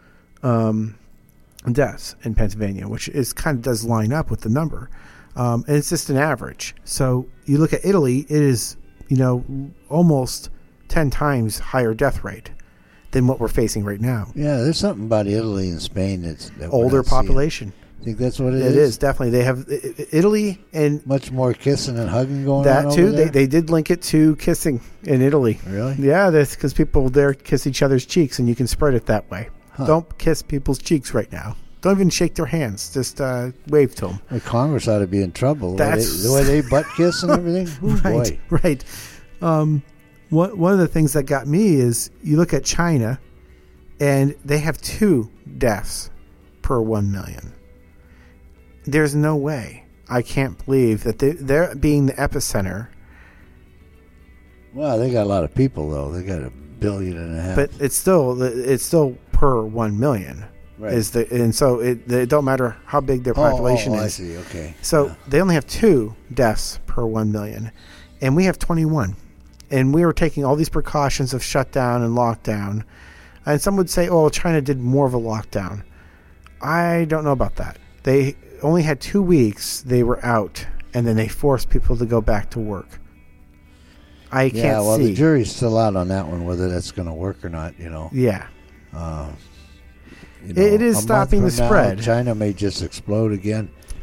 deaths in Pennsylvania, which is kind of does line up with the number. And it's just an average. So you look at Italy, it is, almost 10 times higher death rate than what we're facing right now. Yeah, there's something about Italy and Spain that older population. I think that's what it is. It is, definitely. They have Italy and much more kissing and hugging going on. That too. Over there? They did link it to kissing in Italy. Really? Yeah, that's because people there kiss each other's cheeks, and you can spread it that way. Huh. Don't kiss people's cheeks right now. Don't even shake their hands. Just wave to them. Well, Congress ought to be in trouble. The way they butt kiss and everything. Ooh, right. Boy. Right. One of the things that got me is you look at China, and they have 2 deaths per 1 million. There's no way. I can't believe that they're being the epicenter. Well, they got a lot of people, though. They got 1.5 billion. But it's still per 1 million. Right. And so it don't matter how big their population is. I see. Okay. So they only have 2 deaths per 1 million, and we have 21. And we were taking all these precautions of shutdown and lockdown. And some would say, oh, China did more of a lockdown. I don't know about that. They only had 2 weeks they were out, and then they forced people to go back to work. I can't see. Yeah, well, the jury's still out on that one, whether that's going to work or not, Yeah. It is stopping the spread. China may just explode again.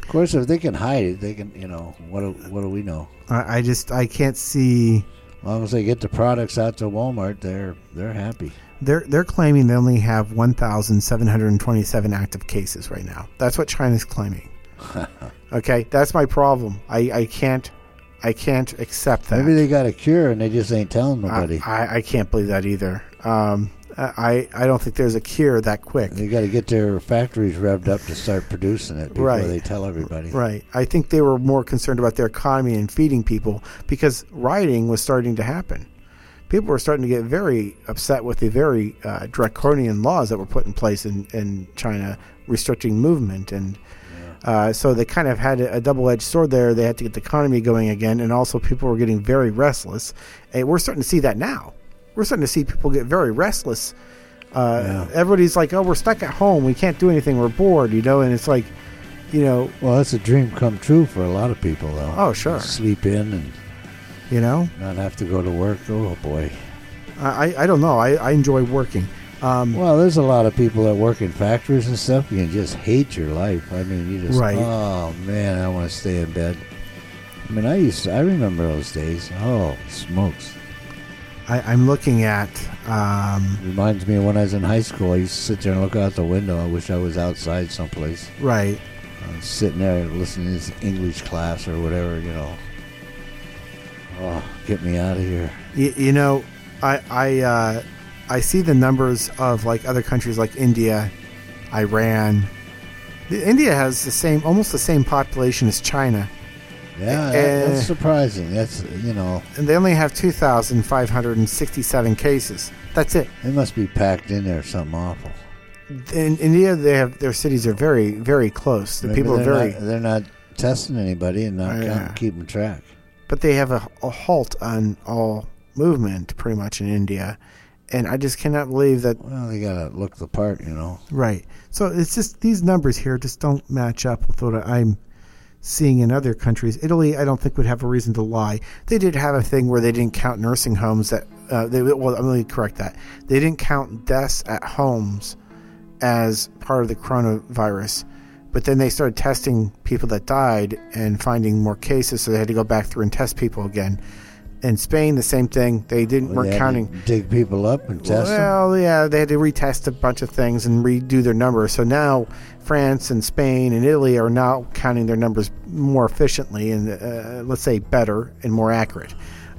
course, if they can hide it, they can. What do we know? I can't see. As long as they get the products out to Walmart, they're happy. They're claiming they only have 1,727 active cases right now. That's what China's claiming. Okay, that's my problem. I can't accept that. Maybe they got a cure and they just ain't telling nobody. I can't believe that either. I don't think there's a cure that quick. They got to get their factories revved up to start producing it before they tell everybody. Right. I think they were more concerned about their economy and feeding people because rioting was starting to happen. People were starting to get very upset with the very draconian laws that were put in place in China restricting movement. And so they kind of had a double-edged sword there. They had to get the economy going again, and also people were getting very restless. And we're starting to see that now. We're starting to see people get very restless. Everybody's like, oh, we're stuck at home. We can't do anything. We're bored, and it's like, Well, that's a dream come true for a lot of people, though. Oh, sure. Sleep in and... not have to go to work. Oh boy, I don't know. I enjoy working. Well, there's a lot of people that work in factories and stuff. You can just hate your life. I mean, you just oh man, I want to stay in bed. I mean, I remember those days. Oh smokes! I'm looking at. Reminds me of when I was in high school. I used to sit there and look out the window. I wish I was outside someplace. Right. Sitting there listening to this English class or whatever. Oh, get me out of here. I see the numbers of like other countries like India, Iran. India has almost the same population as China. Yeah, that's surprising. That's, And they only have 2,567 cases. That's it. They must be packed in there something awful. In India, their cities are very, very close. The people are they're not testing anybody and not keeping track. But they have a halt on all movement pretty much in India. And I just cannot believe that... Well, they got to look the part, Right. So it's just these numbers here just don't match up with what I'm seeing in other countries. Italy, I don't think would have a reason to lie. They did have a thing where they didn't count nursing homes that... I'm going to correct that. They didn't count deaths at homes as part of the coronavirus. But then they started testing people that died and finding more cases, so they had to go back through and test people again. In Spain, the same thing. They weren't counting. Dig people up and test them? Well, yeah, they had to retest a bunch of things and redo their numbers. So now France and Spain and Italy are now counting their numbers more efficiently and, let's say, better and more accurate.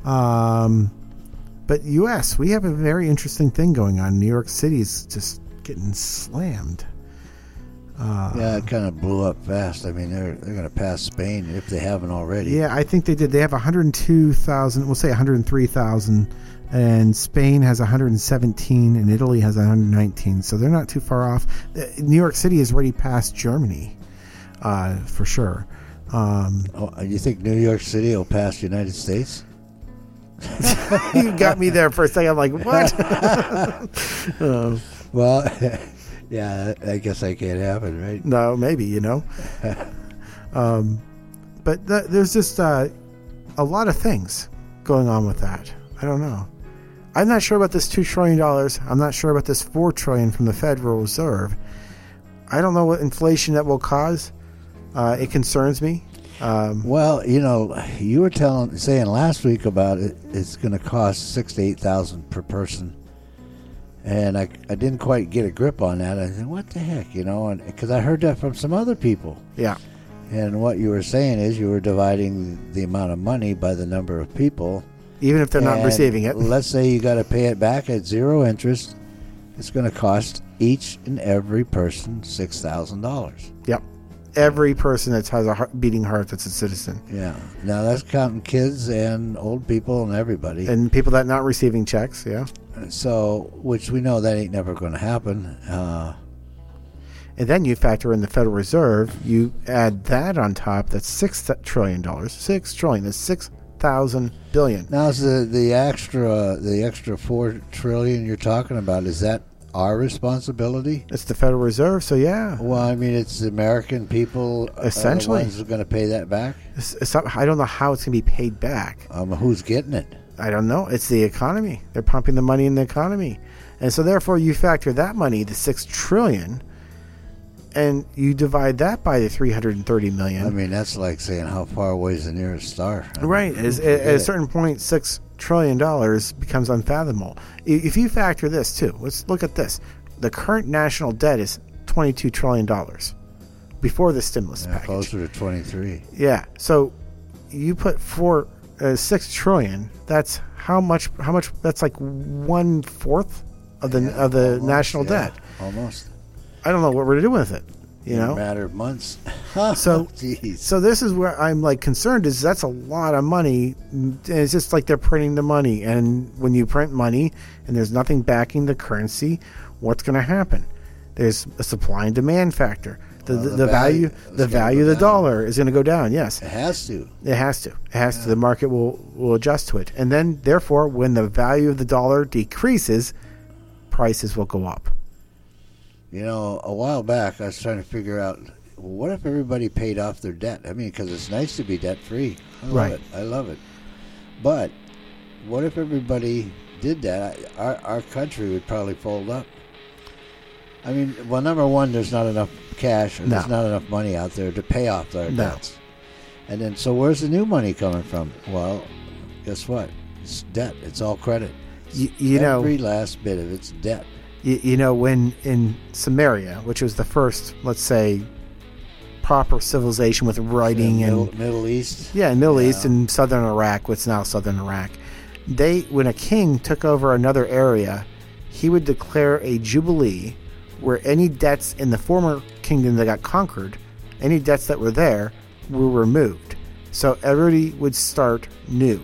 But U.S., we have a very interesting thing going on. New York City is just getting slammed. Yeah, it kind of blew up fast. I mean, they're going to pass Spain if they haven't already. Yeah, I think they did. They have 102,000, we'll say 103,000, and Spain has 117, and Italy has 119. So they're not too far off. New York City has already passed Germany, for sure. You think New York City will pass the United States? You got me there for a second. I'm like, what? Well... Yeah, I guess that can't happen, right? No, maybe, But there's just a lot of things going on with that. I don't know. I'm not sure about this $2 trillion. I'm not sure about this $4 trillion from the Federal Reserve. I don't know what inflation that will cause. It concerns me. Well, you were saying last week about it. It's going to cost $6,000 to $8,000 per person. And I didn't quite get a grip on that. I said, what the heck, because I heard that from some other people. Yeah. And what you were saying is you were dividing the amount of money by the number of people. Even if they're not receiving it. Let's say you got to pay it back at zero interest. It's going to cost each and every person $6,000. Yep. Every person that has a beating heart that's a citizen. Yeah. Now that's counting kids and old people and everybody. And people that not receiving checks, yeah. So, which we know that ain't never going to happen. And then you factor in the Federal Reserve. You add that on top. That's $6 trillion. $6 trillion. That's 6,000 billion. Now, is the extra $4 trillion you're talking about? Is that our responsibility? It's the Federal Reserve, so yeah. Well, I mean, it's the American people essentially are the ones who are going to pay that back. I don't know how it's going to be paid back. Who's getting it? I don't know. It's the economy. They're pumping the money in the economy. And so therefore you factor that money, the $6 trillion, And you divide that by the 330 million. I mean, that's like saying how far away is the nearest star. Right. At a certain point, $6 trillion becomes unfathomable. If you factor this, too, let's look at this. The current national debt is $22 trillion before the stimulus package. Closer to 23. Yeah. So you put $6 trillion. That's how much? That's like 1/4 of the almost, national debt. Almost. I don't know what we're to do with it. You know, a matter of months. So, Jeez. so this is where I'm like concerned. Is that's a lot of money. And it's just like they're printing the money, and when you print money and there's nothing backing the currency, what's going to happen? There's a supply and demand factor. The value of the dollar is going to go down. Yes, it has to. It has to. It has to. The market will adjust to it, and then therefore, when the value of the dollar decreases, prices will go up. You know, a while back, I was trying to figure out, what if everybody paid off their debt? I mean, because it's nice to be debt-free. I love it. But what if everybody did that? Our country would probably fold up. I mean, well, number one, there's not enough cash, or there's not enough money out there to pay off our debts. And then, so where's the new money coming from? Well, guess what? It's debt. It's all credit. Every last bit of it's debt. You know, when in Samaria, which was the first, let's say, proper civilization with writing and Middle East. Yeah, in Middle East and southern Iraq, what's now southern Iraq. When a king took over another area, he would declare a jubilee where any debts in the former kingdom that got conquered, any debts that were there, were removed. So everybody would start new.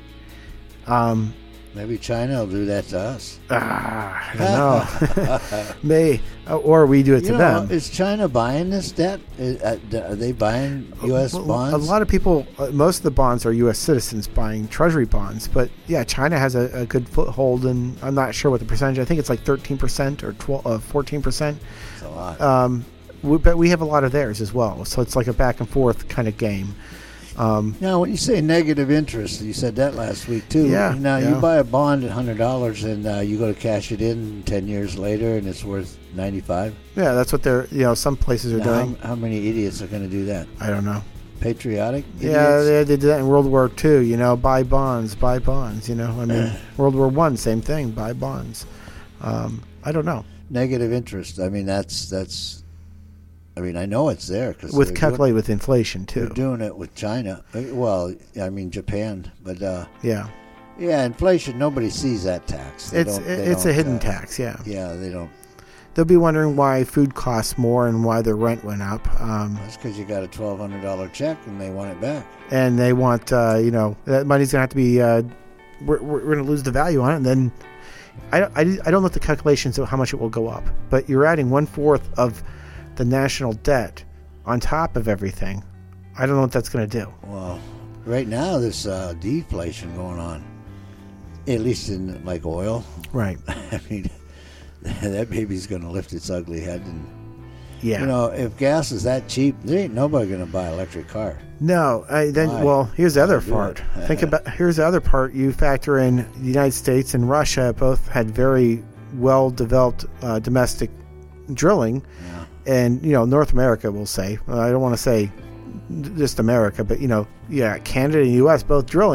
Maybe China will do that to us. I don't know. Or we do it to them. Is China buying this debt? Are they buying U.S. bonds? A lot of people, most of the bonds are U.S. citizens buying treasury bonds. But yeah, China has a good foothold, and I'm not sure what the percentage. I think it's like 13% or 14%. That's a lot. But we have a lot of theirs as well. So it's like a back and forth kind of game. Now, when you say negative interest, you said that last week too. Yeah. Now, you buy a bond at $100 and you go to cash it in 10 years later and it's worth $95. Yeah, that's what some places are doing. How many idiots are going to do that? I don't know. Patriotic idiots? Yeah, they did that in World War II, buy bonds, I mean, World War I, same thing, buy bonds. I don't know. Negative interest. I mean, that's I mean, I know it's there. Calculated with inflation, too. They're doing it with China. Well, I mean, Japan. But, yeah, inflation, nobody sees that tax. It's a hidden tax, yeah. Yeah, they don't. They'll be wondering why food costs more and why their rent went up. That's because you got a $1,200 check and they want it back. And they want, that money's going to have to be, we're going to lose the value on it. And then I don't know the calculations of how much it will go up. But you're adding 1/4 of the national debt on top of everything. I don't know what that's going to do. Well, right now there's deflation going on, at least in like oil. Right. I mean, that baby's going to lift its ugly head. And yeah, if gas is that cheap, there ain't nobody going to buy an electric car. No. Here's the other part. Here's the other part. You factor in the United States and Russia both had very well developed domestic drilling. Yeah. And, North America, we'll say. I don't want to say just America, but, Canada and U.S. both drill.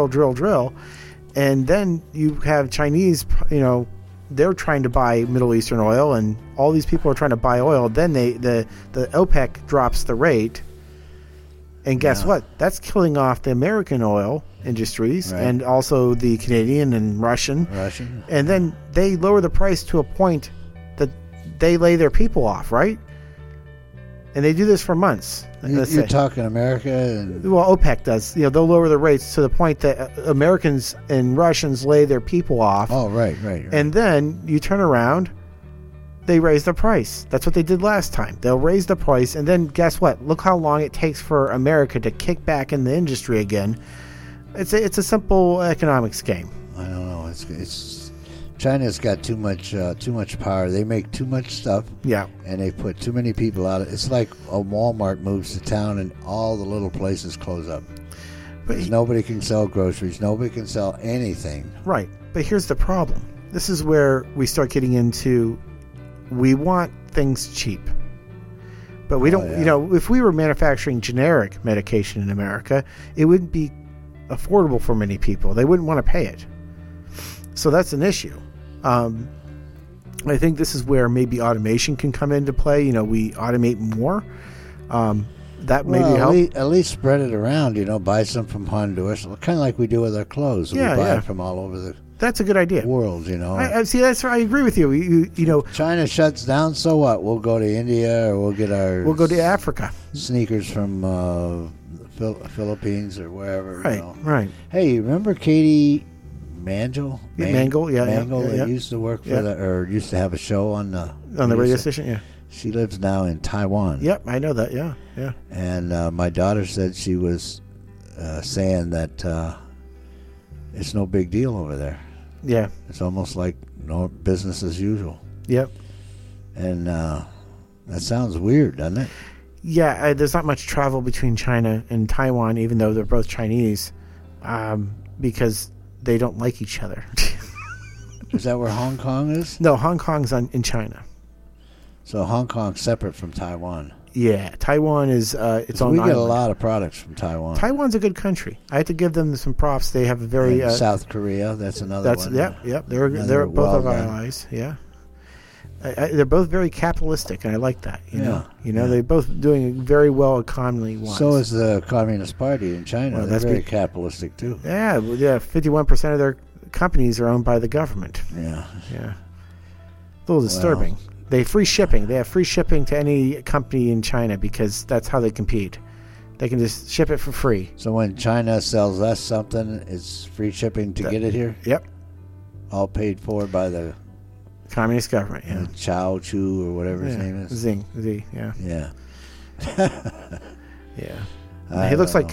And then you have Chinese, they're trying to buy Middle Eastern oil, and all these people are trying to buy oil. Then the OPEC drops the rate. And guess what? That's killing off the American oil industries and also the Canadian and Russian. And then they lower the price to a point that they lay their people off, right? And they do this for months. You're talking America? Well, OPEC does. They'll lower the rates to the point that Americans and Russians lay their people off. Oh, right. And then you turn around, they raise the price. That's what they did last time. They'll raise the price, and then guess what? Look how long it takes for America to kick back in the industry again. It's a simple economics game. I don't know. It's China's got too much power. They make too much stuff. Yeah. And they put too many people out. It's like a Walmart moves to town and all the little places close up. But nobody can sell groceries. Nobody can sell anything. Right. But here's the problem. This is where we start getting into, we want things cheap. But we don't, yeah. if we were manufacturing generic medication in America, it wouldn't be affordable for many people. They wouldn't want to pay it. So that's an issue. I think this is where maybe automation can come into play. We automate more. That maybe help. At least spread it around. Buy some from Honduras, kind of like we do with our clothes. We buy it from all over the That's a good idea. world. I see. I agree with you. China shuts down, so what? We'll go to India, or we'll go to Africa. Sneakers from Philippines or wherever. Right. Hey, remember Katie Mangle? Mangle, yeah. That used to work for used to have a show on the radio station. Yeah. She lives now in Taiwan. Yep, I know that. Yeah. And my daughter said she was saying that it's no big deal over there. Yeah. It's almost like no business as usual. Yep. And that sounds weird, doesn't it? Yeah, there's not much travel between China and Taiwan, even though they're both Chinese, because they don't like each other. Is that where Hong Kong is? No, Hong Kong's in China. So Hong Kong's separate from Taiwan. Yeah, Taiwan is its own We get island. a lot of products from Taiwan. Taiwan's a good country. I have to give them some props. They have a very And South Korea, that's another one. Yep. They're both of our allies. Yeah. They're both very capitalistic, and I like that. They're both doing very well economy-wise. So is the Communist Party in China. Well, They're that's very capitalistic too. Yeah. 51% of their companies are owned by the government. Yeah. A little disturbing. They have free shipping to any company in China because that's how they compete. They can just ship it for free. So when China sells us something, it's free shipping to get it here? Yep. All paid for by the communist government, yeah. Chao Chu or whatever his name is. Z, yeah. Yeah. Yeah. He looks like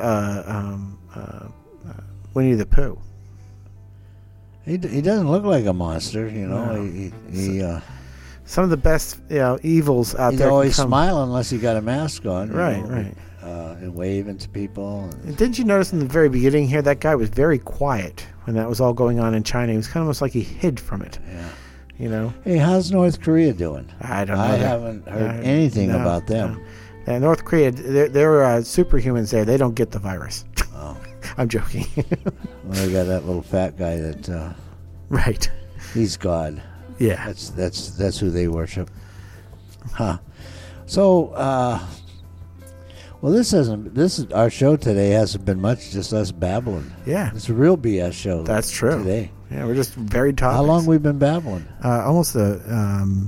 Winnie the Pooh. He doesn't look like a monster, No. He some of the best evils out he's there. He's always smiling unless he got a mask on. Right. And waving to people. Didn't you notice in the very beginning here, that guy was very quiet when that was all going on in China? He was kind of almost like he hid from it. Yeah. Hey, how's North Korea doing? I don't know. I haven't heard anything about them. No. North Korea, they're superhumans there. They don't get the virus. Oh. I'm joking. Well, they got that little fat guy that... right. He's God. Yeah. That's who they worship. Huh. So, this is our show today hasn't been much, just us babbling. Yeah. It's a real BS show. That's true. Today. Yeah, we're just very topics. How long we been babbling? Almost an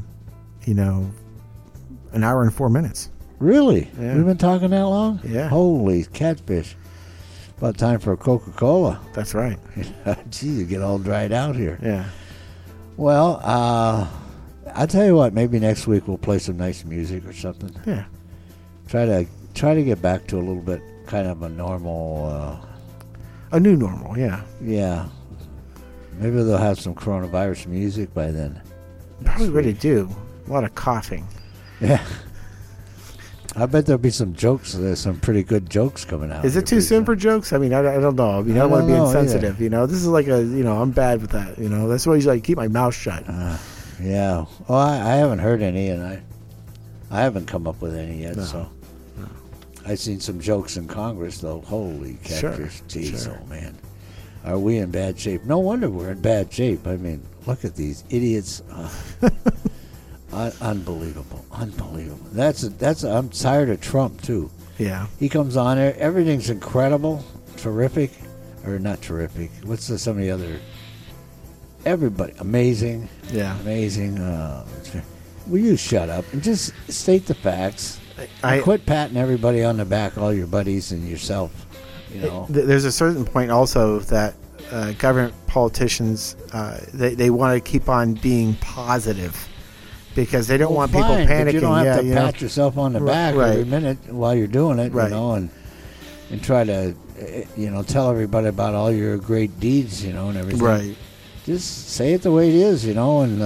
hour and 4 minutes. Really? Yeah. We've been talking that long? Yeah. Holy catfish. About time for a Coca-Cola. That's right. Gee, you get all dried out here. Yeah. Well, I'll tell you what, maybe next week we'll play some nice music or something. Yeah. Try to get back to a little bit kind of a normal... a new normal, yeah. Yeah. Maybe they'll have some coronavirus music by then. Probably already do. A lot of coughing. Yeah. I bet there'll be some jokes. There's some pretty good jokes coming out. Is it too soon for jokes? I mean, I don't know. I mean, I don't want to be insensitive. Either. This is like I'm bad with that. That's why I keep my mouth shut. Yeah. Well, I haven't heard any, and I haven't come up with any yet. No. So I've seen some jokes in Congress, though. Holy catfish. Jeez, oh, man. Are we in bad shape? No wonder we're in bad shape. I mean, look at these idiots. Unbelievable. I'm tired of Trump, too. Yeah. He comes on there. Everything's incredible, terrific, or not terrific. What's some of the other? Everybody. Amazing. Yeah. Amazing. Will you shut up and just state the facts? Quit patting everybody on the back, all your buddies and yourself. There's a certain point also that government politicians, they want to keep on being positive because they don't want people panicking. But you don't have to pat yourself on the back every minute while you're doing it, and try to, tell everybody about all your great deeds, and everything. Right. Just say it the way it is, and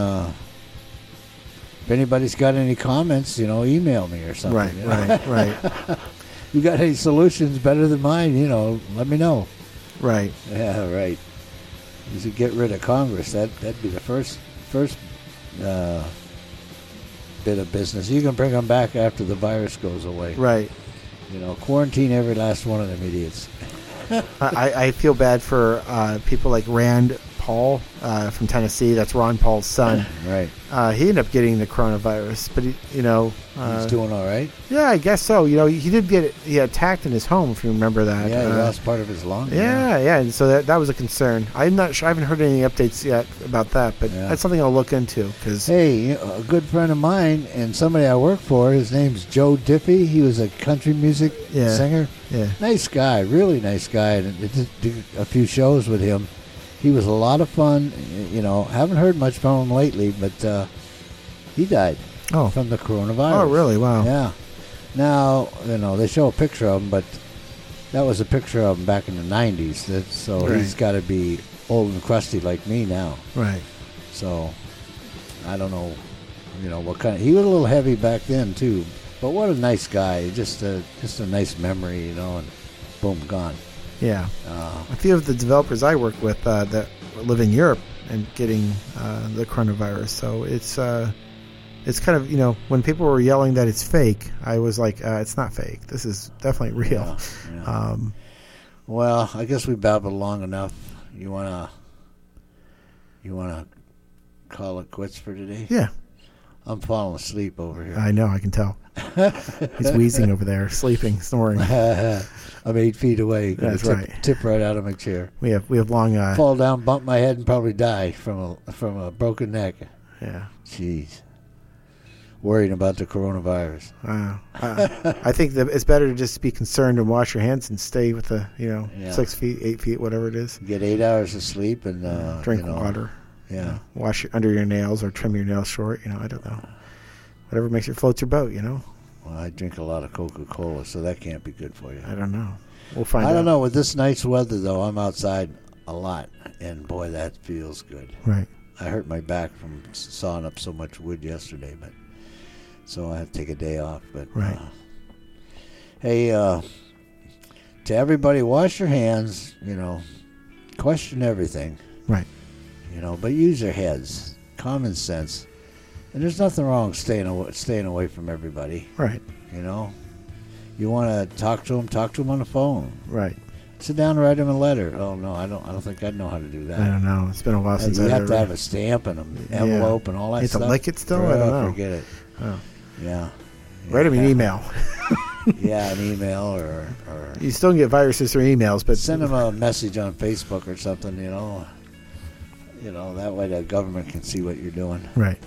if anybody's got any comments, email me or something. Right. You got any solutions better than mine, let me know. Right. Yeah, right. You should get rid of Congress. That'd be the first bit of business. You can bring them back after the virus goes away. Right. Quarantine every last one of them idiots. I feel bad for people like Rand Paul from Tennessee. That's Ron Paul's son. Right. He ended up getting the coronavirus, but He's doing all right. Yeah, I guess so. He did get attacked in his home, if you remember that. Yeah, he lost part of his lung. Yeah, and so that was a concern. I'm not sure. I haven't heard any updates yet about that, but that's something I'll look into. Hey, a good friend of mine and somebody I work for, his name's Joe Diffie. He was a country music singer. Yeah. Nice guy, really nice guy. And I did a few shows with him. He was a lot of fun. Haven't heard much from him lately, but he died from the coronavirus. Oh, really? Wow. Yeah. Now, they show a picture of him, but that was a picture of him back in the 90s. So he's got to be old and crusty like me now. Right. So I don't know, what kind of... He was a little heavy back then, too. But what a nice guy. Just a nice memory, and boom, gone. Yeah. A few of the developers I work with that live in Europe and getting the coronavirus. So it's kind of, when people were yelling that it's fake, I was like, it's not fake. This is definitely real. Yeah. Well, I guess we babbled long enough. You wanna call it quits for today? Yeah. I'm falling asleep over here. I know, I can tell. He's wheezing over there, sleeping, snoring. I'm 8 feet away. That's right. Tip right out of my chair. We have long. Fall down, bump my head, and probably die from a broken neck. Yeah. Jeez. Worrying about the coronavirus. I think that it's better to just be concerned and wash your hands and stay with the 6 feet, 8 feet, whatever it is. Get 8 hours of sleep and drink water. Yeah. Wash under your nails or trim your nails short. I don't know. Whatever makes you float your boat. Well, I drink a lot of Coca-Cola, so that can't be good for you. I don't know. We'll find out. I don't know. With this nice weather, though, I'm outside a lot, and boy, that feels good. Right. I hurt my back from sawing up so much wood yesterday, so I have to take a day off. But right. Hey, to everybody, wash your hands. Question everything. Right. But use your heads, common sense, and there's nothing wrong staying away from everybody. Right. You want to talk to them on the phone. Right. Sit down and write them a letter. Oh no, I don't think I'd know how to do that. I don't know. It's been a while since you have to have a stamp and an envelope and all that stuff. You have to lick it still? I don't know. Forget it. Oh. Yeah. Write them an email. Yeah, an email or you still can get viruses through emails, but send them a message on Facebook or something. That way the government can see what you're doing. Right.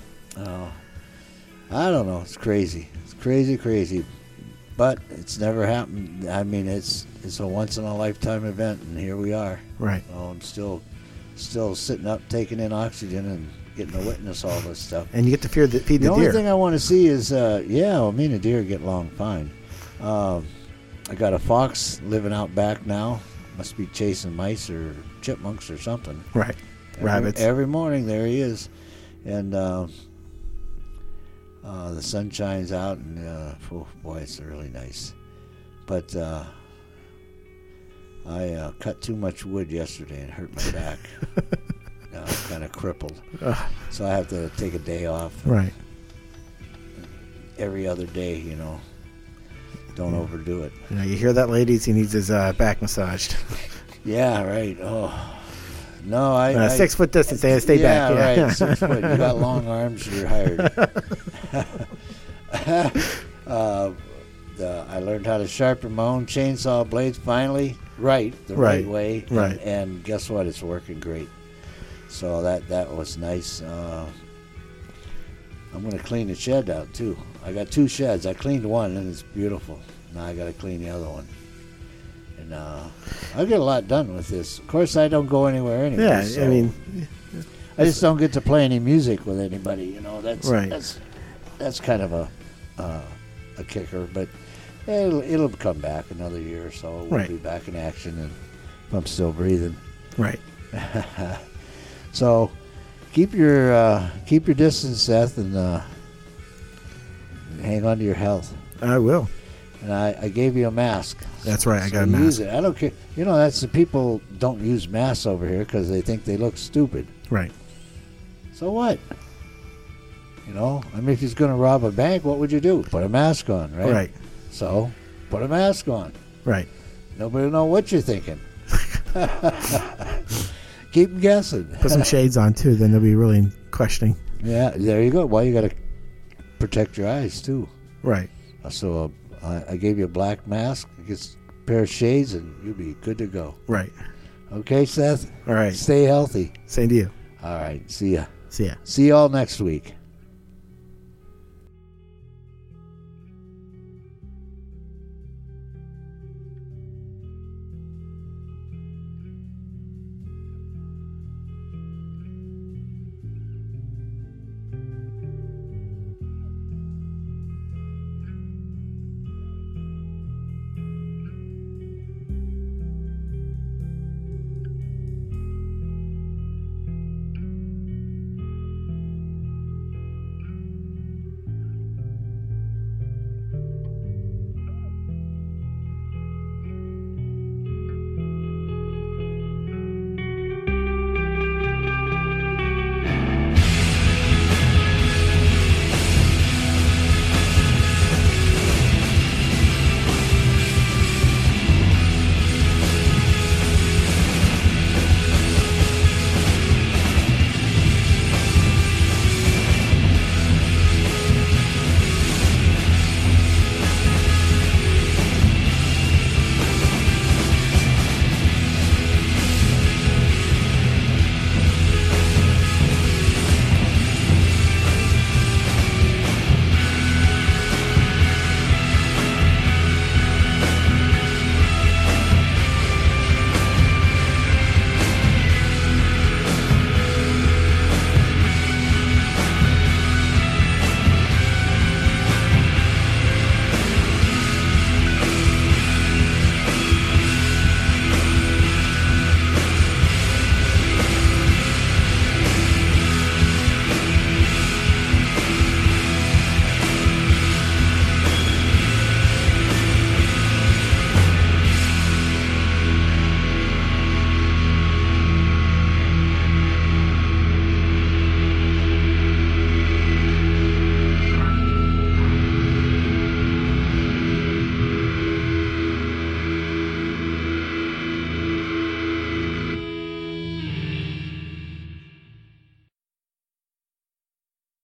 I don't know. It's crazy. It's crazy. But it's never happened. I mean, it's a once-in-a-lifetime event, and here we are. Right. I'm still sitting up, taking in oxygen, and getting to witness all this stuff. And you get to feed the deer. The only thing I want to see is, me and the deer get along fine. I got a fox living out back now. Must be chasing mice or chipmunks or something. Right. Rabbits. Every morning, there he is. And the sun shines out, and oh boy, it's really nice. But I cut too much wood yesterday and hurt my back. I'm kind of crippled, so I have to take a day off. Right. Every other day, Don't overdo it. You hear that, ladies? He needs his back massaged. Yeah, right. Oh. No, 6 foot distance. Stay back. Yeah, right. 6 foot. You got long arms. You're hired. I learned how to sharpen my own chainsaw blades finally, right way. Right. And guess what? It's working great. So that was nice. I'm going to clean the shed out too. I got 2 sheds. I cleaned one and it's beautiful. Now I got to clean the other one. And I get a lot done with this. Of course, I don't go anywhere anyway. Yeah, so I mean, I just don't get to play any music with anybody. That's right. That's kind of a kicker. But it'll come back another year or so. We'll be back in action, and if I'm still breathing. Right. So keep your distance, Seth, and hang on to your health. I will. And I gave you a mask. That's right. I got a use mask. Use it. I don't care. That's the people don't use masks over here because they think they look stupid. Right. So what? You know, I mean, if he's going to rob a bank, what would you do? Put a mask on, right? Right. So, put a mask on. Right. Nobody will know what you're thinking. Keep 'em guessing. Put some shades on, too. Then they'll be really questioning. Yeah, there you go. Well, you got to protect your eyes, too. Right. So, I gave you a black mask, a pair of shades, and you'll be good to go. Right. Okay, Seth? All right. Stay healthy. Same to you. All right. See ya. See ya. See you all next week.